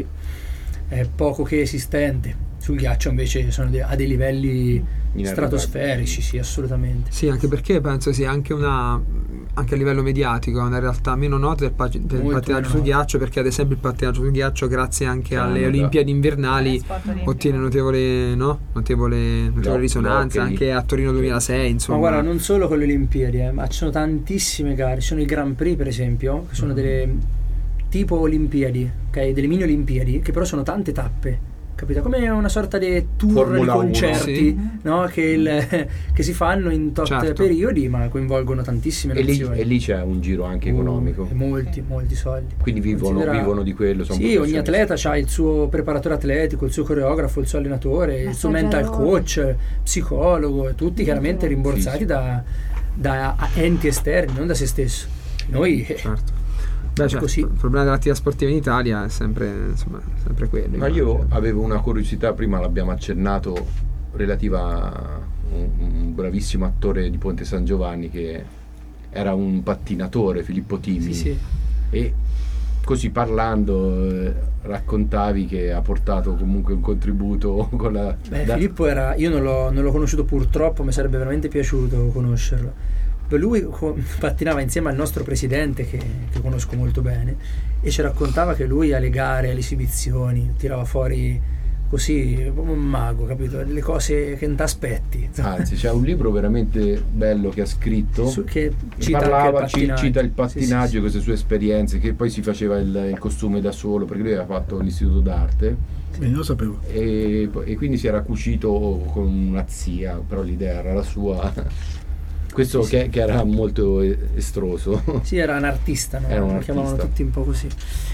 è poco che esistente. Sul ghiaccio invece sono de- a dei livelli stratosferici, sì, assolutamente. Sì, anche perché penso sia anche una anche a livello mediatico è una realtà meno nota del, pa- del Molto pattinaggio meno sul nota. ghiaccio, perché ad esempio il pattinaggio sul ghiaccio, grazie anche Canada. alle Olimpiadi invernali, Eh, sport olimpico. ottiene notevole, no? notevole, notevole No, risonanza, no, che- anche a Torino duemilasei, insomma. Ma guarda, non solo con le Olimpiadi, eh, ma ci sono tantissime gare. Ci sono i Grand Prix, per esempio, che sono delle tipo Olimpiadi, ok? Delle mini Olimpiadi, che però sono tante tappe. capito? Come una sorta di tour Formula di uno, concerti, sì. no? che, il- che si fanno in tot Certo. periodi, ma coinvolgono tantissime E lì, nazioni. e lì c'è un giro anche economico. Uh, molti, molti soldi. Quindi vivono, Considera- vivono di quello. Sono Sì, ogni professionisti. atleta ha il suo preparatore atletico, il suo coreografo, il suo allenatore, il suo mental Massaggiatore. coach, psicologo, tutti chiaramente rimborsati da, da enti esterni, non da se stesso. Noi eh, Certo. Beh, cioè, così. il problema dell'attività sportiva in Italia è sempre, insomma, sempre quello. Ma io avevo una curiosità, prima l'abbiamo accennato, relativa a un, un bravissimo attore di Ponte San Giovanni che era un pattinatore, Filippo Timi. Sì, sì. E così parlando eh, raccontavi che ha portato comunque un contributo con la... Beh, da- Filippo era, io non l'ho, non l'ho conosciuto purtroppo, mi sarebbe veramente piaciuto conoscerlo. Beh, lui co- pattinava insieme al nostro presidente che, che conosco molto bene e ci raccontava che lui alle gare, alle esibizioni tirava fuori così come un mago, capito? Le cose che non ti aspetti. Anzi, c'è un libro veramente bello che ha scritto Su- che e cita anche parlava, il ci- pattinaggio. cita il Sì, pattinaggio, sì, sì. queste sue esperienze, che poi si faceva il, il costume da solo perché lui aveva fatto l'istituto d'arte Bene, lo sapevo. e, e quindi si era cucito con una zia, però l'idea era la sua. Questo Sì, che, sì. che era molto estroso. Sì, era un artista, no? Era un Lo chiamavano artista. tutti un po' così.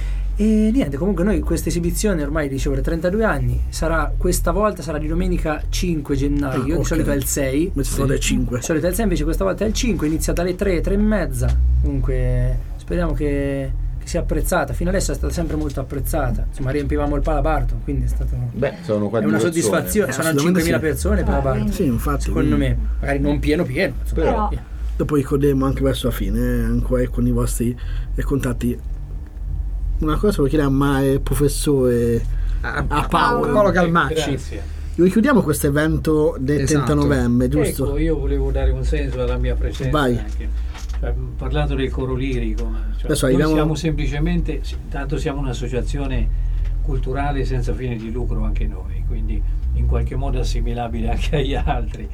E niente, comunque noi questa esibizione ormai dicevo da trentadue anni, sarà questa volta sarà di domenica cinque gennaio, Ah, di ok. solito è il sei. Invece sono le cinque. Di solito è il sei, invece questa volta è il cinque, inizia dalle tre, tre e mezza. Comunque speriamo che, che sia apprezzata. Fino adesso è stata sempre molto apprezzata. Insomma, riempivamo il Palabarton, quindi è stato Beh, sono è quattro una persone. soddisfazione. Eh, Saranno assolutamente cinquemila sì. persone il Palabarton. Sì, infatti. Secondo quindi- me, magari non pieno pieno, insomma. Però- via. Dopo ricorderemo anche verso la fine, eh, ancora con i vostri eh, contatti. Una cosa lo chiediamo mai, professore, a, a Paolo. Paolo Calmacci. Grazie. Richiudiamo questo evento del Esatto. trenta novembre, giusto? Ecco, io volevo dare un senso alla mia presenza. Vai. Anche. Cioè, ho parlato del coro lirico, ma cioè, Adesso noi arriviamo- siamo semplicemente, sì, intanto siamo un'associazione culturale senza fine di lucro anche noi, quindi in qualche modo assimilabile anche agli altri.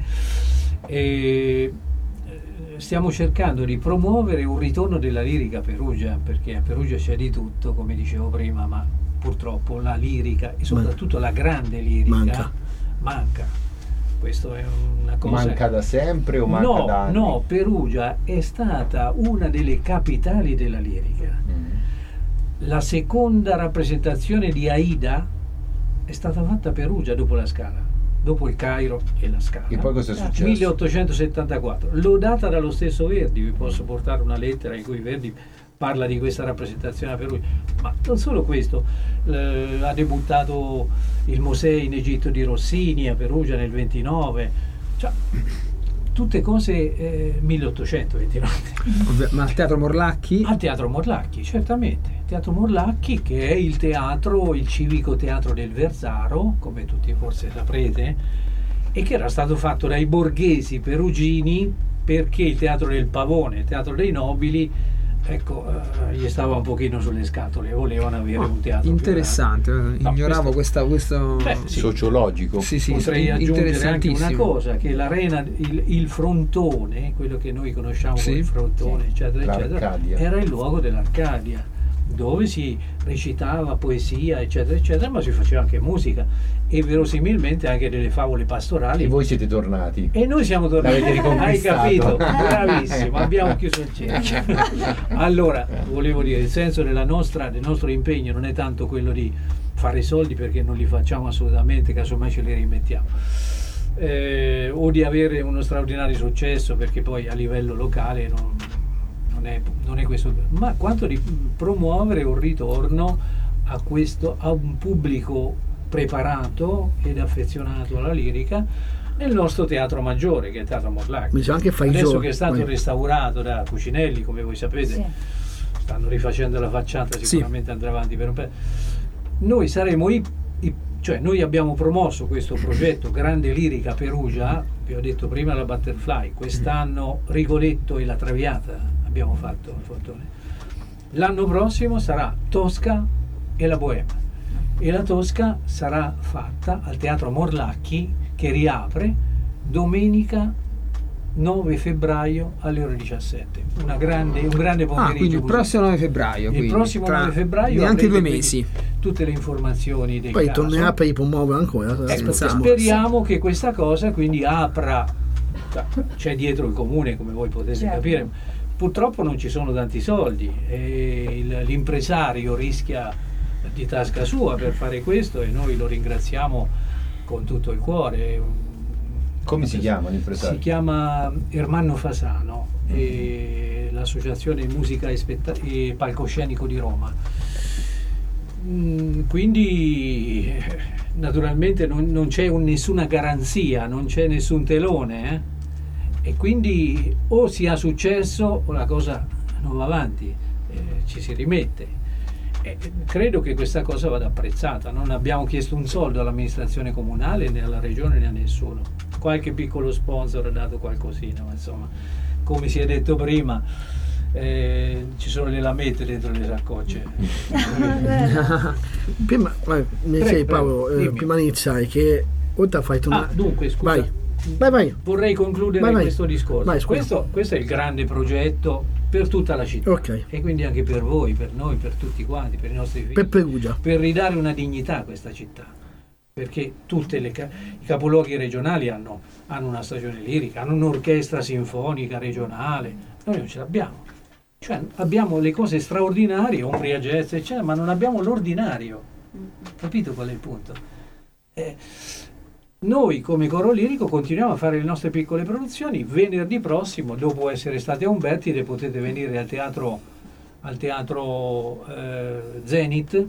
E eh, stiamo cercando di promuovere un ritorno della lirica a Perugia, perché a Perugia c'è di tutto, come dicevo prima, ma purtroppo la lirica e soprattutto la grande lirica Manca. manca. Questo è una cosa. Manca da sempre o manca no, da anni? no, Perugia è stata una delle capitali della lirica. Mm. La seconda rappresentazione di Aida è stata fatta a Perugia dopo la Scala, dopo il Cairo e la Scala. E poi cosa è successo? milleottocentosettantaquattro, lodata dallo stesso Verdi. Vi posso portare una lettera in cui Verdi parla di questa rappresentazione a Perugia. Ma non solo questo, eh, ha debuttato il Mosè in Egitto di Rossini a Perugia nel ventinove, cioè tutte cose eh, milleottocentoventinove. Ovvia- Ma al Teatro Morlacchi? Al Teatro Morlacchi, certamente. Teatro Morlacchi, che è il teatro, il civico teatro del Verzaro, come tutti forse saprete, e che era stato fatto dai borghesi perugini perché il Teatro del Pavone, il Teatro dei Nobili, ecco, eh, gli stava un pochino sulle scatole, volevano avere Oh, un teatro più interessante, grande. No, ignoravo questo- questa, questo Beh, sì. Sociologico. Sì, sì, Potrei in- aggiungere anche una interessantissimo. cosa, che l'arena, il, il frontone, quello che noi conosciamo Sì. come il frontone, eccetera, eccetera, L'Arcadia. era il luogo dell'Arcadia, dove si recitava poesia, eccetera, eccetera, ma si faceva anche musica e verosimilmente anche delle favole pastorali. E voi siete tornati. E noi siamo tornati. L'avete Hai riconquistato. capito? Bravissimo, abbiamo chiuso il cerchio. Allora, volevo dire, il senso della nostra, del nostro impegno non è tanto quello di fare soldi, perché non li facciamo assolutamente, casomai ce li rimettiamo, eh, o di avere uno straordinario successo, perché poi a livello locale non, non, è, non è questo, ma quanto di promuovere un ritorno a questo, a un pubblico preparato ed affezionato alla lirica nel nostro teatro maggiore, che è il Teatro Morlacchi. Mi dice anche fai i Adesso giorni, che è stato vai. restaurato da Cucinelli, come voi sapete, Sì. stanno rifacendo la facciata, sicuramente andrà avanti per un po'. Noi saremo i, i- cioè noi abbiamo promosso questo progetto Grande Lirica Perugia, vi ho detto prima la Butterfly, quest'anno Rigoletto e la Traviata abbiamo fatto al Frontone. L'anno prossimo sarà Tosca e la Boema, e la Tosca sarà fatta al Teatro Morlacchi, che riapre domenica nove febbraio alle ore diciassette. Una grande, un grande pomeriggio. Ah, quindi il prossimo nove febbraio. Il quindi, prossimo nove febbraio. Neanche due avrete mesi. Tutte le informazioni del Poi caso. tornerà per ripromuovere ancora. Ecco, Speriamo. speriamo che questa cosa quindi apra. C'è dietro il comune, come voi potete Certo. capire. Purtroppo non ci sono tanti soldi e il- l'impresario rischia di tasca sua per fare questo e noi lo ringraziamo con tutto il cuore. Come si chiama l'impresario? Si chiama Ermanno Fasano, e l'associazione Musica e, Spetta- e Palcoscenico di Roma. Mm, Quindi eh, naturalmente non, non c'è un- nessuna garanzia, non c'è nessun telone, eh? E quindi o si ha successo o la cosa non va avanti, eh, ci si rimette. E credo che questa cosa vada apprezzata. Non abbiamo chiesto un soldo all'amministrazione comunale né alla regione né a nessuno. Qualche piccolo sponsor ha dato qualcosina, ma insomma, come si è detto prima, eh, ci sono le lamette dentro le saccocce. Prima, vai, mi Prego, dicevi Paolo, prego, eh, dimmi. prima di iniziare che oltre a fare Ah, tornare. dunque, scusa. Vai, vai, vai. Vorrei concludere Vai, vai. questo discorso. Vai, scusa. questo, questo è il grande progetto per tutta la città, Ok. e quindi anche per voi, per noi, per tutti quanti, per i nostri figli, Per Perugia. per ridare una dignità a questa città, perché tutti i capoluoghi regionali hanno, hanno una stagione lirica, hanno un'orchestra sinfonica regionale, noi non ce l'abbiamo. Cioè abbiamo le cose straordinarie, Umbria Jazz, eccetera, ma non abbiamo l'ordinario. Capito qual è il punto? Eh, Noi come coro lirico continuiamo a fare le nostre piccole produzioni. Venerdì prossimo, dopo essere stati a Umbertide, potete venire al teatro, al teatro eh, Zenith.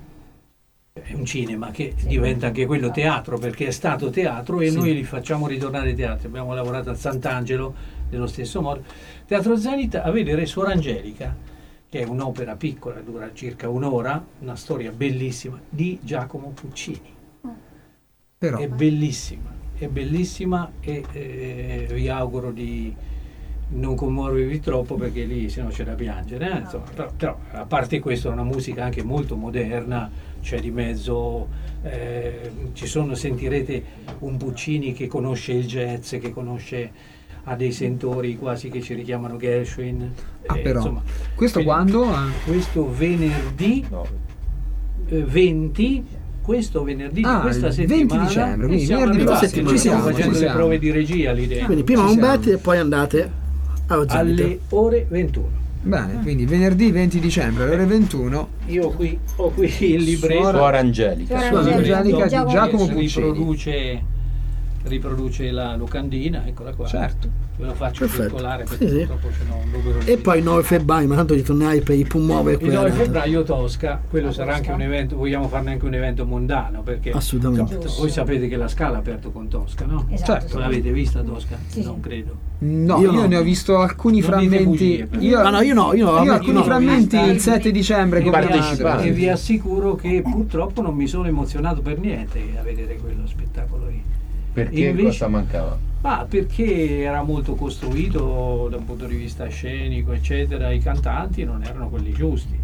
È un cinema che diventa anche quello teatro, perché è stato teatro, e Sì. noi li facciamo ritornare teatro. Abbiamo lavorato a Sant'Angelo nello stesso modo. Teatro Zenith a vedere Suor Angelica, che è un'opera piccola, dura circa un'ora, una storia bellissima di Giacomo Puccini. Però. È bellissima, è bellissima, e eh, vi auguro di non commuovervi troppo, perché lì se no c'è da piangere, eh? Insomma, però, però a parte questo è una musica anche molto moderna, c'è di mezzo, eh, ci sono, sentirete un Puccini che conosce il jazz, che conosce, ha dei sentori quasi che ci richiamano Gershwin. Ah, eh, però. insomma, Questo quindi- quando? Ah. Questo venerdì eh, venti, questo venerdì Ah, di questa il settimana, venti dicembre, e quindi siamo venerdì arrivati, prossimo. ci Ci stiamo siamo, facendo ci le siamo. prove di regia lì dentro. Quindi prima Ci a siamo. Umbertide e poi andate a Zenith. Alle ore ventuno. Bene, quindi venerdì venti dicembre alle ore ventuno. Io qui ho qui il libretto. Suor Angelica. Suor Suor Angelica di Giacomo Giacomo che Puccini. riproduce, riproduce la locandina, eccola qua. Certo. Ve lo faccio Perfetto. circolare perché Sì, sì. purtroppo ce n'ho un numero. E poi il nove febbraio, ma tanto ritornerai per ripromuovere il quella nove data. febbraio Tosca, quello sarà anche un evento, vogliamo farne anche un evento mondano, perché Assolutamente. insomma, voi sapete che la Scala ha aperto con Tosca, no? Esatto, Certo. sì. L'avete vista Tosca? Sì, non sì. credo. No, Io io, no. ne ho visto alcuni Non dite frammenti. bugie, però. Io, Ah, no, io no, io no, io io alcuni no. frammenti Io- il sette dicembre E come vi, partecipato. e vi assicuro che purtroppo non mi sono emozionato per niente a vedere quello spettacolo lì. Perché Invece- cosa mancava? Ma perché era molto costruito da un punto di vista scenico, eccetera, i cantanti non erano quelli giusti.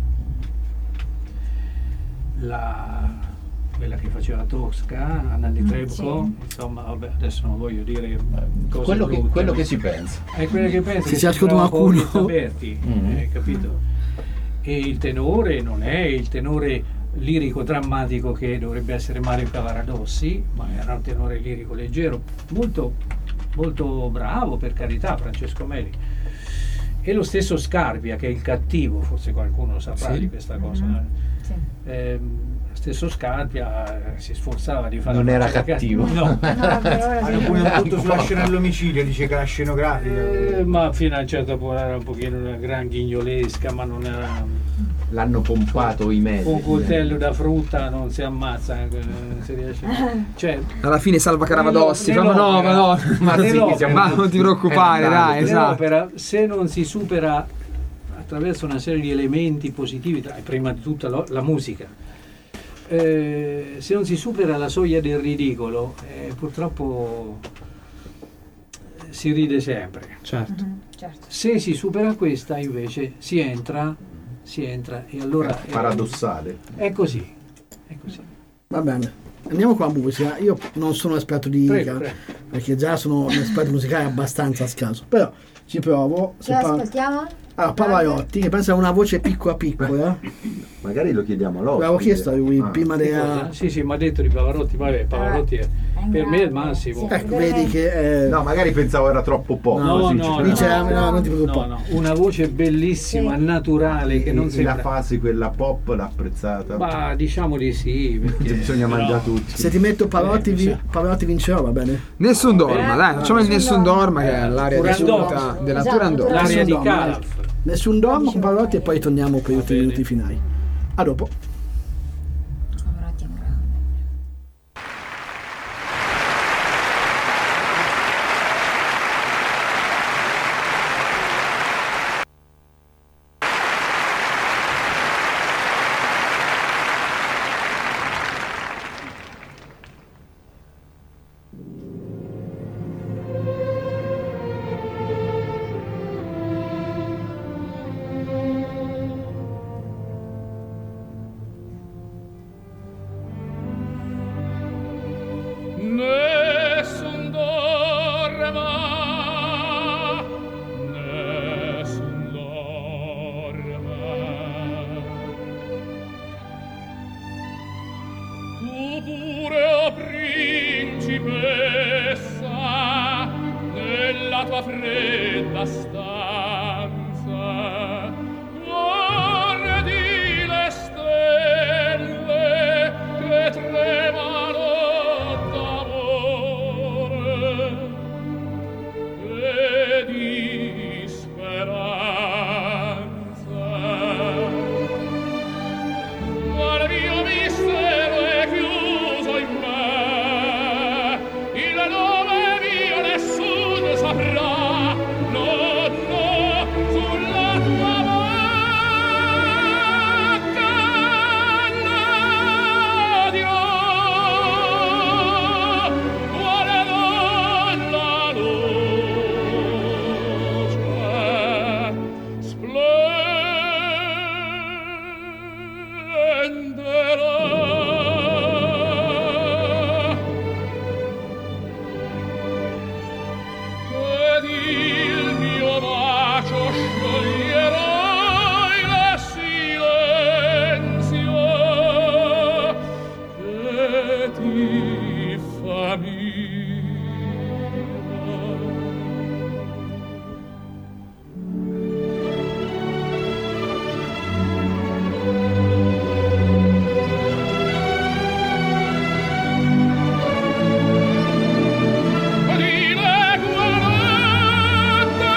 La, quella che faceva Tosca, Anna Di Trebko, insomma, vabbè, adesso non voglio dire cose Quello che, brutte, quello ma- che si pensa. è quella che penso Se che si ascolta sembrava qualcuno. occhi aperti, Mm. eh, capito? E il tenore non è il tenore lirico drammatico che dovrebbe essere Mario Cavaradossi, ma era un tenore lirico leggero, molto, molto bravo, per carità, Francesco Meli. E lo stesso Scarpia, che è il cattivo, forse qualcuno saprà Sì. di questa cosa. Mhm. eh. Sì. Ehm, stesso Scarpia eh, si sforzava di fare Non era una- cattivo. No. No, vabbè, ora Hanno sì. puntato tutto sulla scena dell'omicidio, dice che la scenografica. Eh, ma fino a un certo punto era un pochino una gran ghignolesca, ma non era L'hanno pompato i mezzi. un coltello da frutta, non si ammazza, eh, non si riesce. Cioè, alla fine salva Caravadossi. Ma no, Nell'opera- ma no, Ma sì, nell'opera- siamo ma non ti preoccupare, Eh, dai, esatto. nell'opera, se non si supera attraverso una serie di elementi positivi, tra- prima di tutto lo- la musica, eh, se non si supera la soglia del ridicolo, eh, purtroppo eh, si ride sempre. Certo. Mhm, certo. Se si supera questa, invece, si entra, si entra e allora È paradossale. È così, è così. Va bene. Andiamo con la musica. Io non sono esperto di Prego, lirica, prego. perché già sono un esperto musicale abbastanza scarso, però ci provo. Che ascoltiamo? Allora, Pavarotti, che pensa a una voce piccola piccola. Magari lo chiediamo a loro. L'avevo chiesto a lui ah. prima della... Sì, sì, mi ha detto di Pavarotti, vabbè, Pavarotti è, per me è il massimo. Ecco, vedi che... Eh... No, magari pensavo era troppo poco. No, così no, ci dice, no, no, non ti preoccupare. no, no, una voce bellissima, naturale, che non e sembra... la fase quella pop l'ha apprezzata. Ma diciamo di sì, perché bisogna però... mangiare tutti. Se ti metto Pavarotti, Eh, vi... sì. Pavarotti vincerà, va bene? Nessun dorma, Eh, dai, facciamo il nessun nessun dorma che è Eh, l'area di Turandot. ascolta della Esatto, Turandot. L'area di Nessun dorma, Calaf. Nessun dormo con Pavarotti e poi torniamo per gli ultimi bene. minuti finali. A dopo. Pavarotti è un grande. Nessun dorma, nessun dorma. Tu pure, o principessa, nella tua fredda stanza, guardi le stelle che tremano e di speranza, ma il mio mistero è chiuso in me, il nome mio nessuno saprà, no, no, sulla tua bocca la dirò, quale donna ed il mio bacio scioglierai il silenzio che ti fa mia. Dile guardate,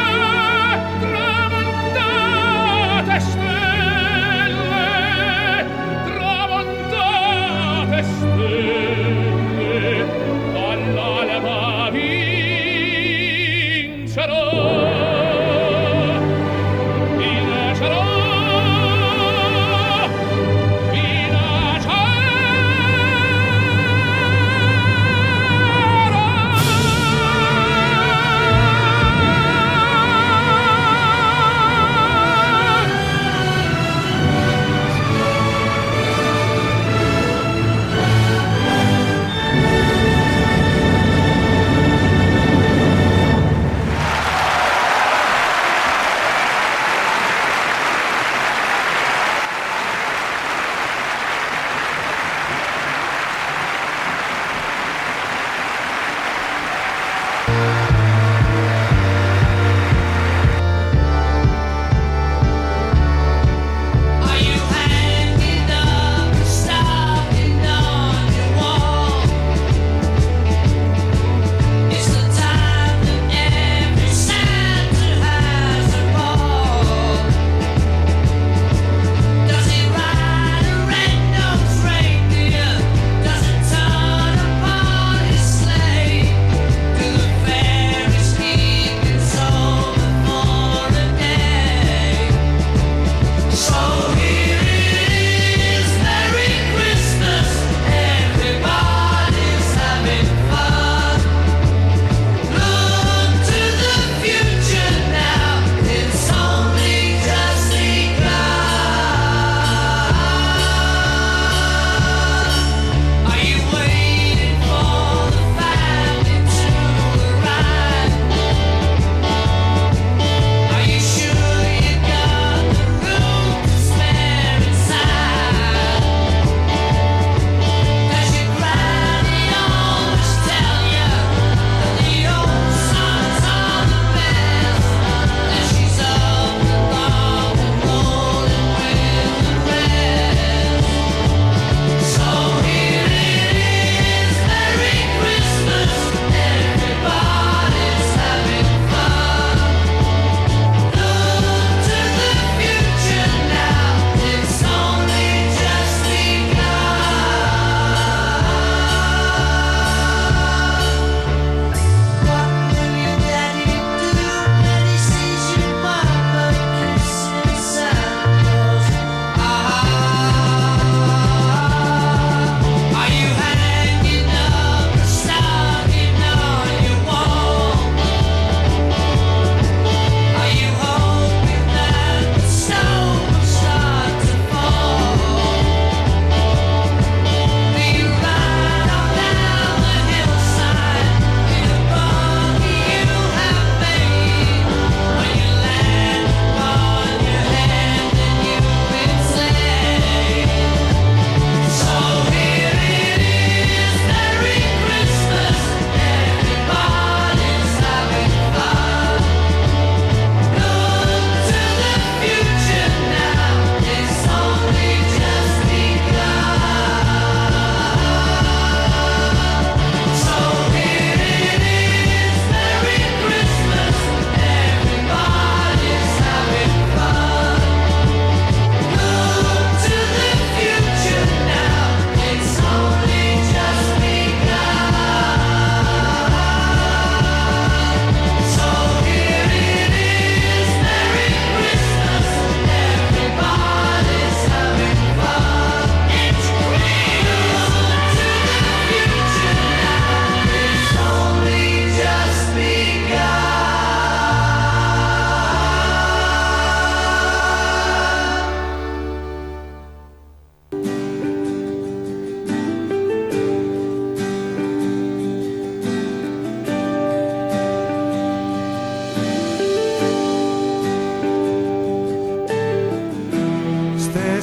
tramontate stelle, tramontate stelle, dall'alba vincerò, vincerò,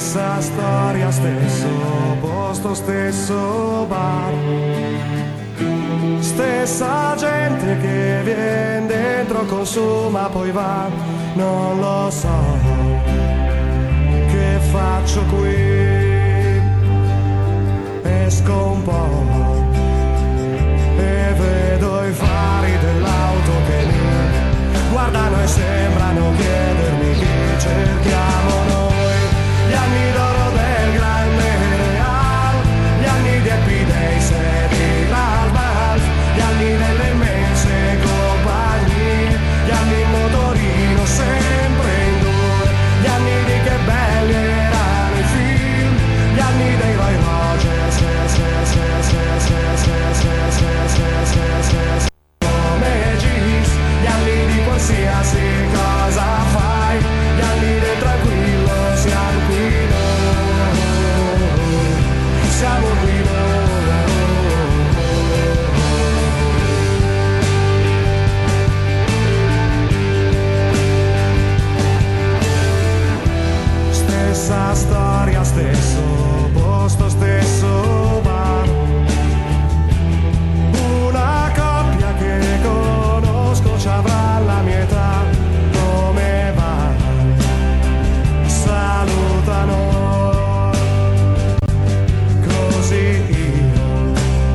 Stessa storia, stesso posto, stesso bar. Stessa gente che viene dentro, consuma, poi va. Non lo so che faccio qui. Esco un po' e vedo i fari dell'auto che mi guardano e sembrano chiedermi chi cerchiamo noi. Gli anni d'oro del grande Real, gli anni di Happy Days e di Lalbal, gli anni delle immense compagnie, gli anni in motorino sempre in due, gli anni di che belli erano i film, gli anni dei Roy Rogers, come Gis, gli anni di qualsiasi cosa fai, gli anni del tranquillo, siamo qui noi, siamo qui noi. Stessa storia, stesso posto, stesso bar. Una coppia che conosco ci avrà la mia età. Come va? Salutano. Così io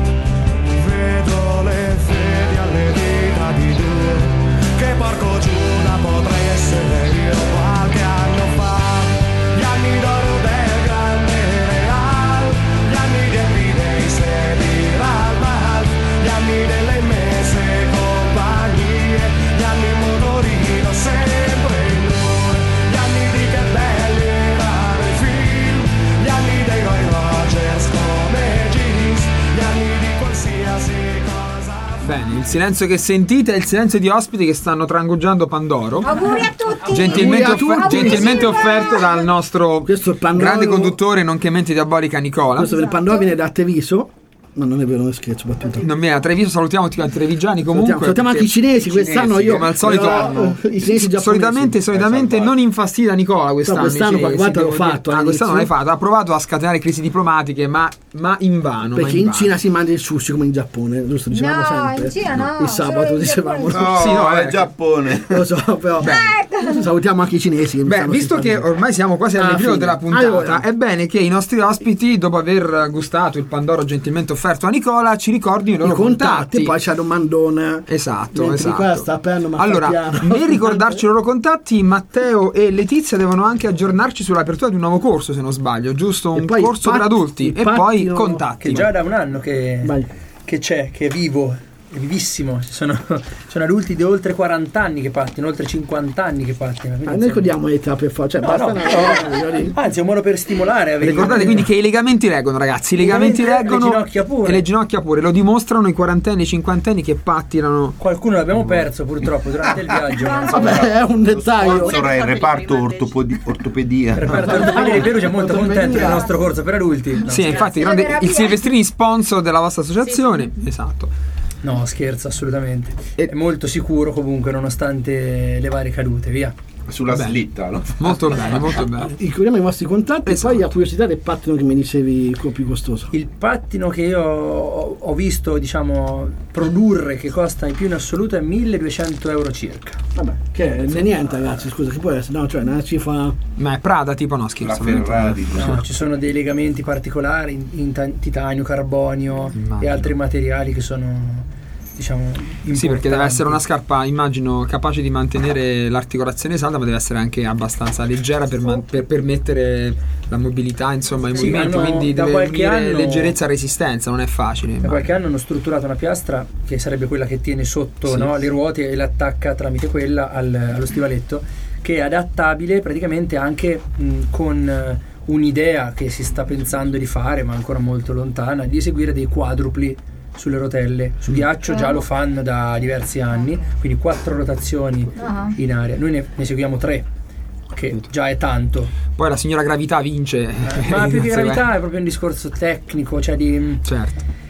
vedo le fedi alle dita di due, che porco Giuda potrei essere io qualche anno fa. Gli anni d'oro del grande Real, gli anni di Happy Days e di Lalbal, gli anni delle immense compagnie, gli anni in motorino sempre in due, gli anni di che belli erano i film, gli anni dei Roy Rogers come Gis, gli anni di qualsiasi cosa. Bene, il silenzio che sentite è il silenzio di ospiti che stanno trangugiando Pandoro. Auguri a tutti! Gentilmente, Auguri a offer- tutti. gentilmente offerto dal nostro Questo è il Pandoro. grande conduttore nonché mente diabolica Nicola. Questo del Pandoro viene da Treviso. Ma non è vero, non è scherzo, battuta. Non viene a Treviso, salutiamo tutti quanti i trevigiani comunque. Salutiamo anche i cinesi, quest'anno io come al solito però, hanno. i cinesi giapponesi. solitamente solitamente non infastida Nicola quest'anno. No, quest'anno ci- qualche volta sì, l'ho devo dire. fatto, Ah, quest'anno all'inizio. l'hai fatto, ha provato a scatenare crisi diplomatiche, ma, ma invano. Perché ma in invano. Cina si mangia il sushi come in Giappone, giusto? Dicevamo No, sempre. in Cina no, Il sabato solo in dicevamo. Giappone. No, Sì, no, è ecco. Giappone. Lo so, però. Salutiamo anche i cinesi. Che mi Beh, stanno visto che simpatici. ormai siamo quasi Ah, all'inizio fine. della puntata, Allora. è bene che i nostri ospiti, dopo aver gustato il Pandoro gentilmente offerto a Nicola, ci ricordino i loro I contatti, contatti. poi c'è domandone. Esatto, Mentre esatto. Nicola sta aprendo, ma allora, fa piano. nel ricordarci i loro contatti, Matteo e Letizia devono anche aggiornarci sull'apertura di un nuovo corso, se non sbaglio, giusto? E Un poi corso i per patti- adulti i e poi pattino- contatti. Che già da un anno che, Vai. che c'è, che è vivo, è vivissimo. Ci sono, sono adulti di oltre quaranta anni che pattinano, oltre cinquanta anni che pattinano. Ma quindi, noi insomma- ricordiamo l'età per fare, cioè No, basta no, una- no. Anzi, è un modo per stimolare. a venire- Ricordate quindi che i legamenti reggono, ragazzi. I I legamenti legamenti, reggono le ginocchia pure. e le ginocchia pure. Lo dimostrano i quarantenni e i cinquantenni che pattinano. Qualcuno l'abbiamo perso purtroppo durante il viaggio. ma insomma, Vabbè, è un dettaglio. Sarà il reparto ortopodi- ortopedia. il reparto ortopedia di Perugia è molto contento del nostro corso per adulti. No, Sì, infatti, grande, il Silvestrini sponsor della vostra associazione. Esatto. no, scherzo, assolutamente. È molto sicuro comunque, nonostante le varie cadute, via. Sulla Beh. slitta, no? Molto bene, molto bene. Ricordiamo i vostri contatti Esatto. e poi la curiosità del pattino che mi dicevi quello più costoso. Il pattino che io ho, ho visto, diciamo, produrre, che costa in più in assoluto, è milleduecento euro circa. Vabbè, che è niente ragazzi, scusa, che può essere? No, cioè una cifra. Ma è Prada tipo no, La scherzo. Ferrari. No, ci sono dei legamenti particolari in, in ta- titanio, carbonio Immagino. e altri materiali che sono, diciamo, importanti. Sì, perché deve essere una scarpa, immagino, capace di mantenere l'articolazione salda, ma deve essere anche abbastanza leggera per, man- per permettere la mobilità, insomma, i Sì, movimenti. hanno- Quindi da deve qualche unire anno- leggerezza e resistenza, non è facile. Da ma- qualche anno hanno strutturato una piastra che sarebbe quella che tiene sotto, Sì. no, le ruote e l'attacca tramite quella al- allo stivaletto, che è adattabile praticamente anche mh, con eh, un'idea che si sta pensando di fare, ma ancora molto lontana, di eseguire dei quadrupli sulle rotelle. Su ghiaccio già lo fanno da diversi anni, quindi quattro rotazioni Ah. in aria. Noi ne, ne eseguiamo tre, che già è tanto. Poi la signora gravità vince. Ma più che gravità è proprio un discorso tecnico, cioè di... Certo.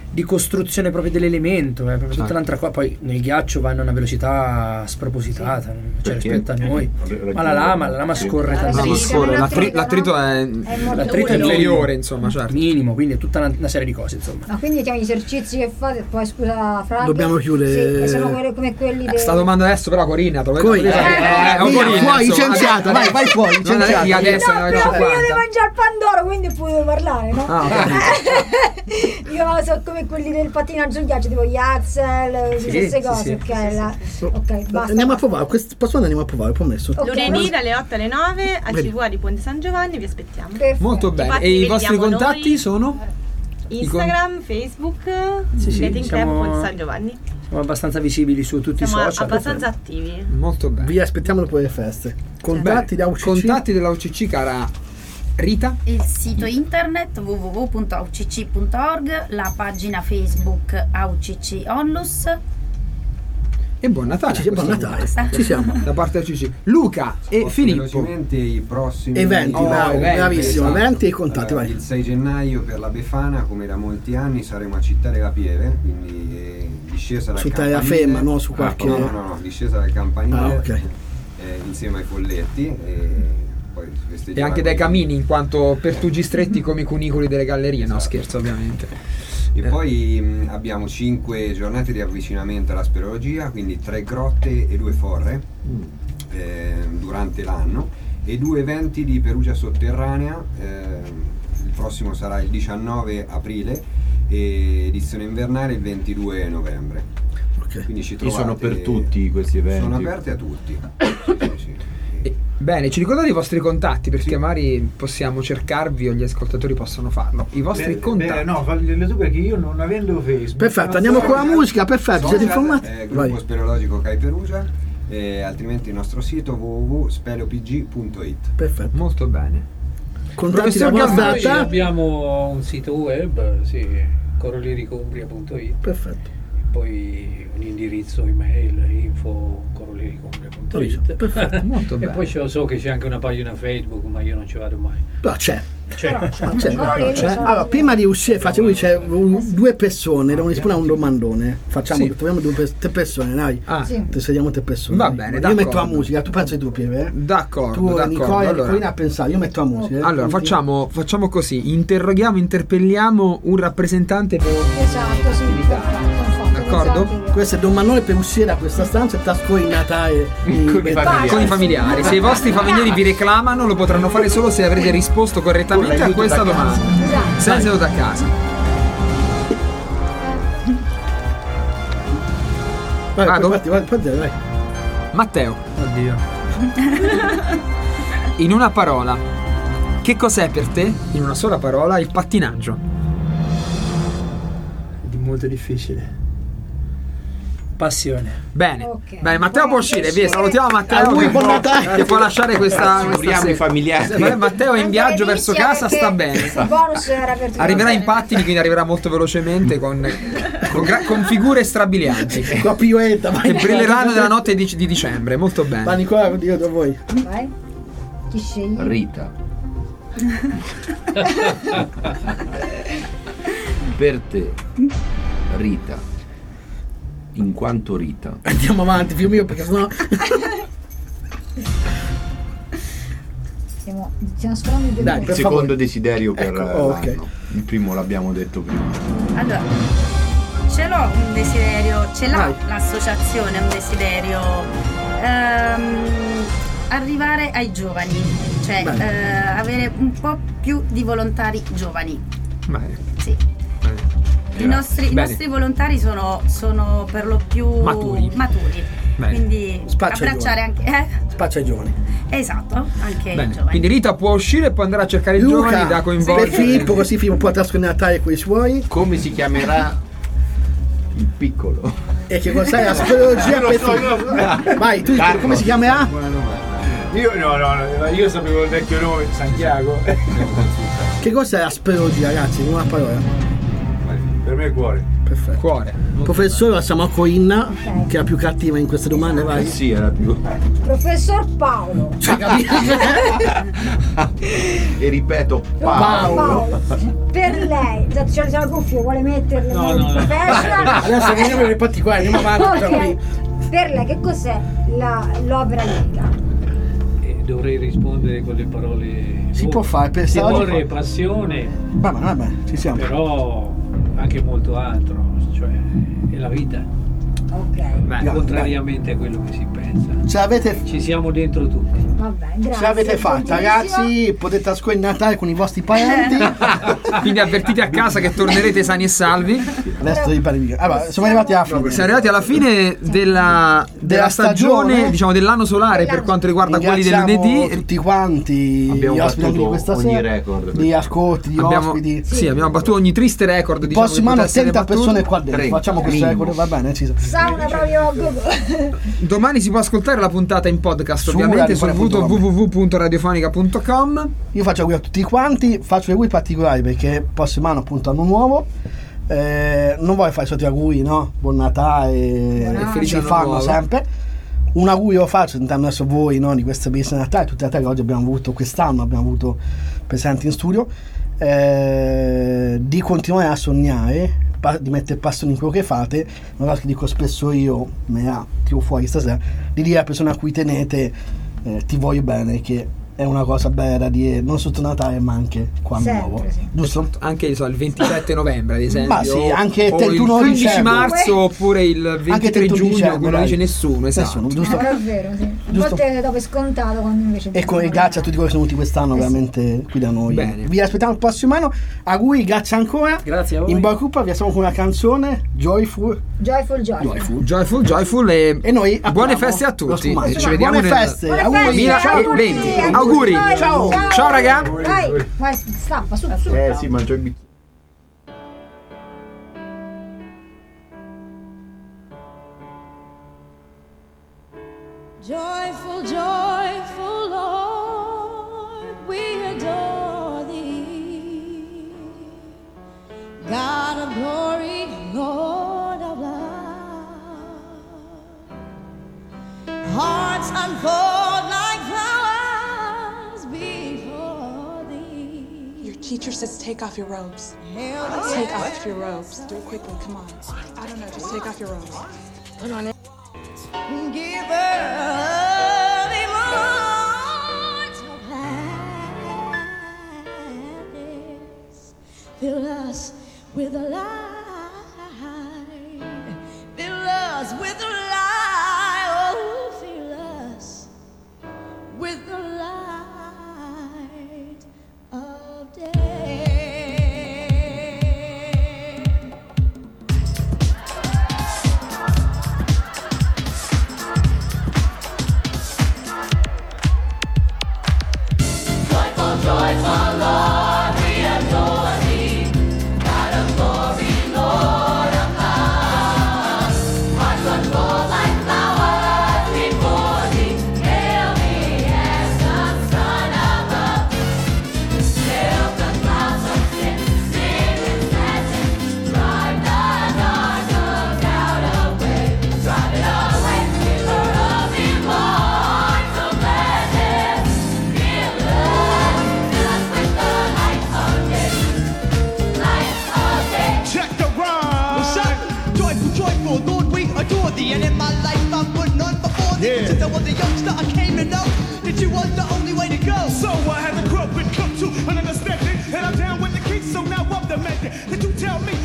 di costruzione proprio dell'elemento, è proprio tutta Certo. un'altra cosa. Poi nel ghiaccio vanno a una velocità spropositata, cioè Perché? rispetto a noi. Eh, Ma la lama, la lama scorre Ah, tantissimo. sì, scorre, siamo in l'attri- attrito, l'attrito no? è, È molto L'attrito è quello. inferiore, insomma, certo. minimo, quindi è tutta una, una serie di cose, insomma. Ma quindi diciamo, gli esercizi che fate, poi scusa Frank. Dobbiamo chiudere- Sì, e sono quelli- come quelli Eh, dei... sta domanda adesso però Corina, te lo Corina. eh, Eh, eh, oh, via, Corina, fuori, insomma, licenziato, adesso- vai, vai fuori, non è che licenziato. adesso No, ne però avevo prima devo cinquanta. mangiare il pandoro, quindi potevo parlare, no? Ah, ok. Io so come quelli del pattinaggio in ghiaccio, tipo gli axel, Sì, queste sì, cose, sì, ok? sì, la- Ok, basta. Andiamo a provare, questo, posso andare, andiamo a provare, promesso. Ok, Lunedì no? dalle otto alle nove al Vedi. C V A di Ponte San Giovanni, vi aspettiamo. Perfetto. Molto bene. Infatti E i li vostri vediamo contatti noi. sono? Instagram, Facebook, Sì, sì, Dating siamo- Club Ponte San Giovanni. Siamo abbastanza visibili su tutti Siamo i social. abbastanza attivi. Molto bene. Vi aspettiamo dopo le feste. Contatti da U C C. Contatti della U C C, cara Rita. Il sito internet w w w punto a u c c punto org, la pagina Facebook A U C C Onlus. E buon Natale. Ci siamo, a buon questo Natale. punto. Ci siamo. Da parte del C C. Luca e Posso Filippo. velocemente i prossimi Eventi, Oh, bravo, eventi, bravissimo. esatto. Eventi e contatti, Allora, vai. il sei gennaio per la Befana, come da molti anni, saremo a Città della Pieve, quindi eh, discesa dal Su campanile. Terraferma, no? Su Ah, qualche- no, no, no, no, discesa dal campanile Ah, ok. eh, insieme ai folletti e poi E festeggiare anche dai con i- camini, in quanto pertugi stretti come i cunicoli delle gallerie. No, scherzo, ovviamente. E poi mh, abbiamo cinque giornate di avvicinamento alla speleologia, quindi tre grotte e due forre eh, durante l'anno e due eventi di Perugia sotterranea. eh, il prossimo sarà il diciannove aprile e edizione invernale il ventidue novembre. Ok. Quindi ci Ci trovate, sono per tutti questi eventi. sono aperti a tutti. Sì, sì, sì. E- bene, ci ricordate i vostri contatti perché magari possiamo cercarvi o gli ascoltatori possono farlo. I vostri Beh, contatti. beh, no, faglielo tu perché io non avendo Facebook. Perfetto, non andiamo so- con la musica, perfetto, siete Social, informati? eh, Vai. gruppo speleologico Cai Perugia, eh, altrimenti il nostro sito w w w punto speleopg punto it. Perfetto. Molto bene. Contatti da Professor vostra Gambari, Noi data. abbiamo un sito web, sì, corolericombria punto it, Perfetto. poi un indirizzo email info corolericombria punto it. Perfetto. Molto E bene. poi ce lo so che c'è anche una pagina Facebook, ma io non ci vado mai. No, c'è. C'è. Ma c'è. Però lì C'è. sono- Allora, prima di uscire, facciamo qui c'è un- due persone, devono rispondere a un domandone. Facciamo, Sì. troviamo due pers- tre persone, dai. Ah, Sì. Te sediamo tre persone. Va dai. bene, Io d'accordo. metto la musica, tu pensi tu, Pieve? eh? d'accordo, Tu, d'accordo. Nicola e Allora, Nicolina a pensare, io metto la musica. eh. allora, Senti? facciamo, facciamo così: interroghiamo, interpelliamo un rappresentante per. Esatto, sì, perfetto, infatti, D'accordo? esatto. Questo è domandone per uscire da questa stanza e trascorrere il Natale Con i familiari. Con i familiari. Se i vostri familiari vi reclamano, lo potranno fare solo se avrete risposto correttamente a l'aiuto questa da casa. domanda. Esatto. Senza aiuto a casa. Vai, Vado? vai, vai, vai, vai, vai. Matteo, Oddio. in una parola, che cos'è per te, in una sola parola, il pattinaggio? Di molto difficile. Passione. Bene, Ok. bene, Matteo può uscire, via, salutiamo Matteo Auguri, che buon può, Natale. che può lasciare questa, questa Auguriamo i sera. familiari. Eh, Matteo è in viaggio verso Inizia casa, sta perché bene. Il bonus era per tutti. Arriverà in pattini, quindi arriverà molto velocemente con, con, gra- con figure strabilianti Con la piuetta, vai. che brilleranno nella notte di, di dicembre, molto Va bene. Nicola, io da voi. Vai. Chi scegli? Rita. Per te, Rita, in quanto Rita, Andiamo avanti, figlio mio, perché sennò. Stiamo, stiamo sparando i due Dai, punti. per secondo favore. desiderio per Ecco, eh, oh, ok. l'anno. Il primo l'abbiamo detto prima. Allora, ce l'ho un desiderio, ce l'ha Vai. l'associazione un desiderio. Ehm, arrivare ai giovani, cioè Bene. eh, avere un po' più di volontari giovani. Bene, Sì. bene. I nostri, i Bene. nostri volontari sono, sono per lo più Maturi. maturi. Bene. Quindi Spaccia i abbracciare anche. Eh? Spaccia ai giovani. Esatto, anche i Bene. giovani. Quindi Rita può uscire e può andare a cercare i giovani da Luca, coinvolgere. per Filippo, così Filippo può trascorrere Natale con i suoi. Come si chiamerà il piccolo? E che cos'è la speleologia per Filippo? Vai, tu Carlo. come si chiamerà? Buona domanda. Io no, no, no, io sapevo il vecchio nome, Santiago. Che cos'è la speleologia, ragazzi? In una parola. Per me è cuore. Perfetto. Cuore. Professore, passiamo a Corinna, Ok. che è la più cattiva in queste domande, vai. Sì, era più. Professor Paolo. Cioè, capito? E ripeto, Paolo. Paolo, per lei, già c'è la cuffia, vuole metterle No, nel no, no. professional? Adesso veniamo nei particolari, andiamo avanti. Ok. tranquilli. Per lei che cos'è la- l'opera lirica? E dovrei rispondere con le parole. Si può fare per amore, passione, Vabbè, vabbè, ci siamo. però anche molto altro, cioè è la vita. Ok, Beh, Contrariamente a quello che si pensa. Ce l'avete, Ci siamo dentro tutti. va bene, grazie. ce l'avete fatta, ragazzi. Potete trascorrere il Natale con i vostri parenti. Quindi avvertite a casa che tornerete sani e salvi. Adesso ripari. Allora, siamo arrivati alla fine. Siamo arrivati alla fine della, della stagione, stagione. diciamo dell'anno solare per quanto riguarda quelli del Ringraziamo lunedì. tutti quanti Abbiamo gli ospiti anche di battuto questa ogni sera, record. di ascolti, di Abbiamo, ospiti. sì, abbiamo battuto ogni triste record. Il Diciamo, prossimo che anno potesse essere trenta persone battuto. qua dentro. trenta, Facciamo questo minimo. record, va bene, ci sono. Sauna proprio Google. Domani si può ascoltare la puntata in podcast, Su ovviamente sul radiofonica punto com. w w w punto radiofonica punto com. Io faccio auguri a tutti quanti, faccio gli auguri particolari perché il prossimo anno appunto anno nuovo. Eh, non voglio fare i soliti auguri, no? Buon Natale Buon e anno. Felice ci anno fanno nuovo. sempre. Un augurio lo faccio intanto adesso a voi, no? Di questa bellissima Natale, tutte le Natali che oggi abbiamo avuto quest'anno, abbiamo avuto presenti in studio, eh, di continuare a sognare, pa- di mettere passione in quello che fate. Una cosa che dico spesso io, me la tiro fuori stasera, di dire alle persone a cui tenete eh, ti voglio bene, che è una cosa bella da dire non sotto Natale ma anche qua Sempre, nuovo, sì. giusto? Anche so, il ventisette novembre, ad esempio. Ma sì, anche o trentuno il quindici dicembre. marzo oppure il ventitré trentuno giugno, dicembre, quello non dai. dice nessuno, esatto. Nessuno, giusto? Eh, è vero, sì. A Giusto. volte dopo è scontato quando invece. E con grazie a tutti quelli che sono venuti quest'anno, veramente qui da noi. Bene. Vi aspettiamo il prossimo anno. Auguri, grazie ancora. Grazie a voi. In bocca al lupo, vi aspettiamo con una canzone Joyful. Joyful, joyful. Joyful. Joyful, joyful e, E noi buone apriamo feste a lo tutti. sfumato. Ci vediamo Buone nel feste. Buone Auguri. feste, duemila ciao a tutti. venti. Auguri. Auguri. Ciao. Ciao raga. Dai, vai, stappa, su, su. Eh sì, mangio il bicchiere. Joyful, joyful Lord, we adore thee. God of glory, Lord of love. Hearts unfold like flowers before thee. Your teacher says take off your robes. Hail the Take air. off your robes. Do it quickly. Come on. I don't know. Just take off your robes. Put on it. Give her immortal gladness. Fill us with the light. Fill us with the light. Oh, fill us with the light of day. Joyful Lord, we adore thee. God of glory, Lord of love. Hearts unfold like flowers before thee. Hail me as the Son above. Sail the clouds of sin, sin and sadness. Drive the dark cloud away. Drive it away. River of immortal gladness. Fill us. Check the rhyme. What's up? Joyful, joyful, Lord, we adore thee. And in my life, I put none before thee. Yeah. Since I was a youngster, I came to know that you was the only way to go. So I had to grow and come to an understanding, and I'm down with the king, so now I'm demanding that you tell me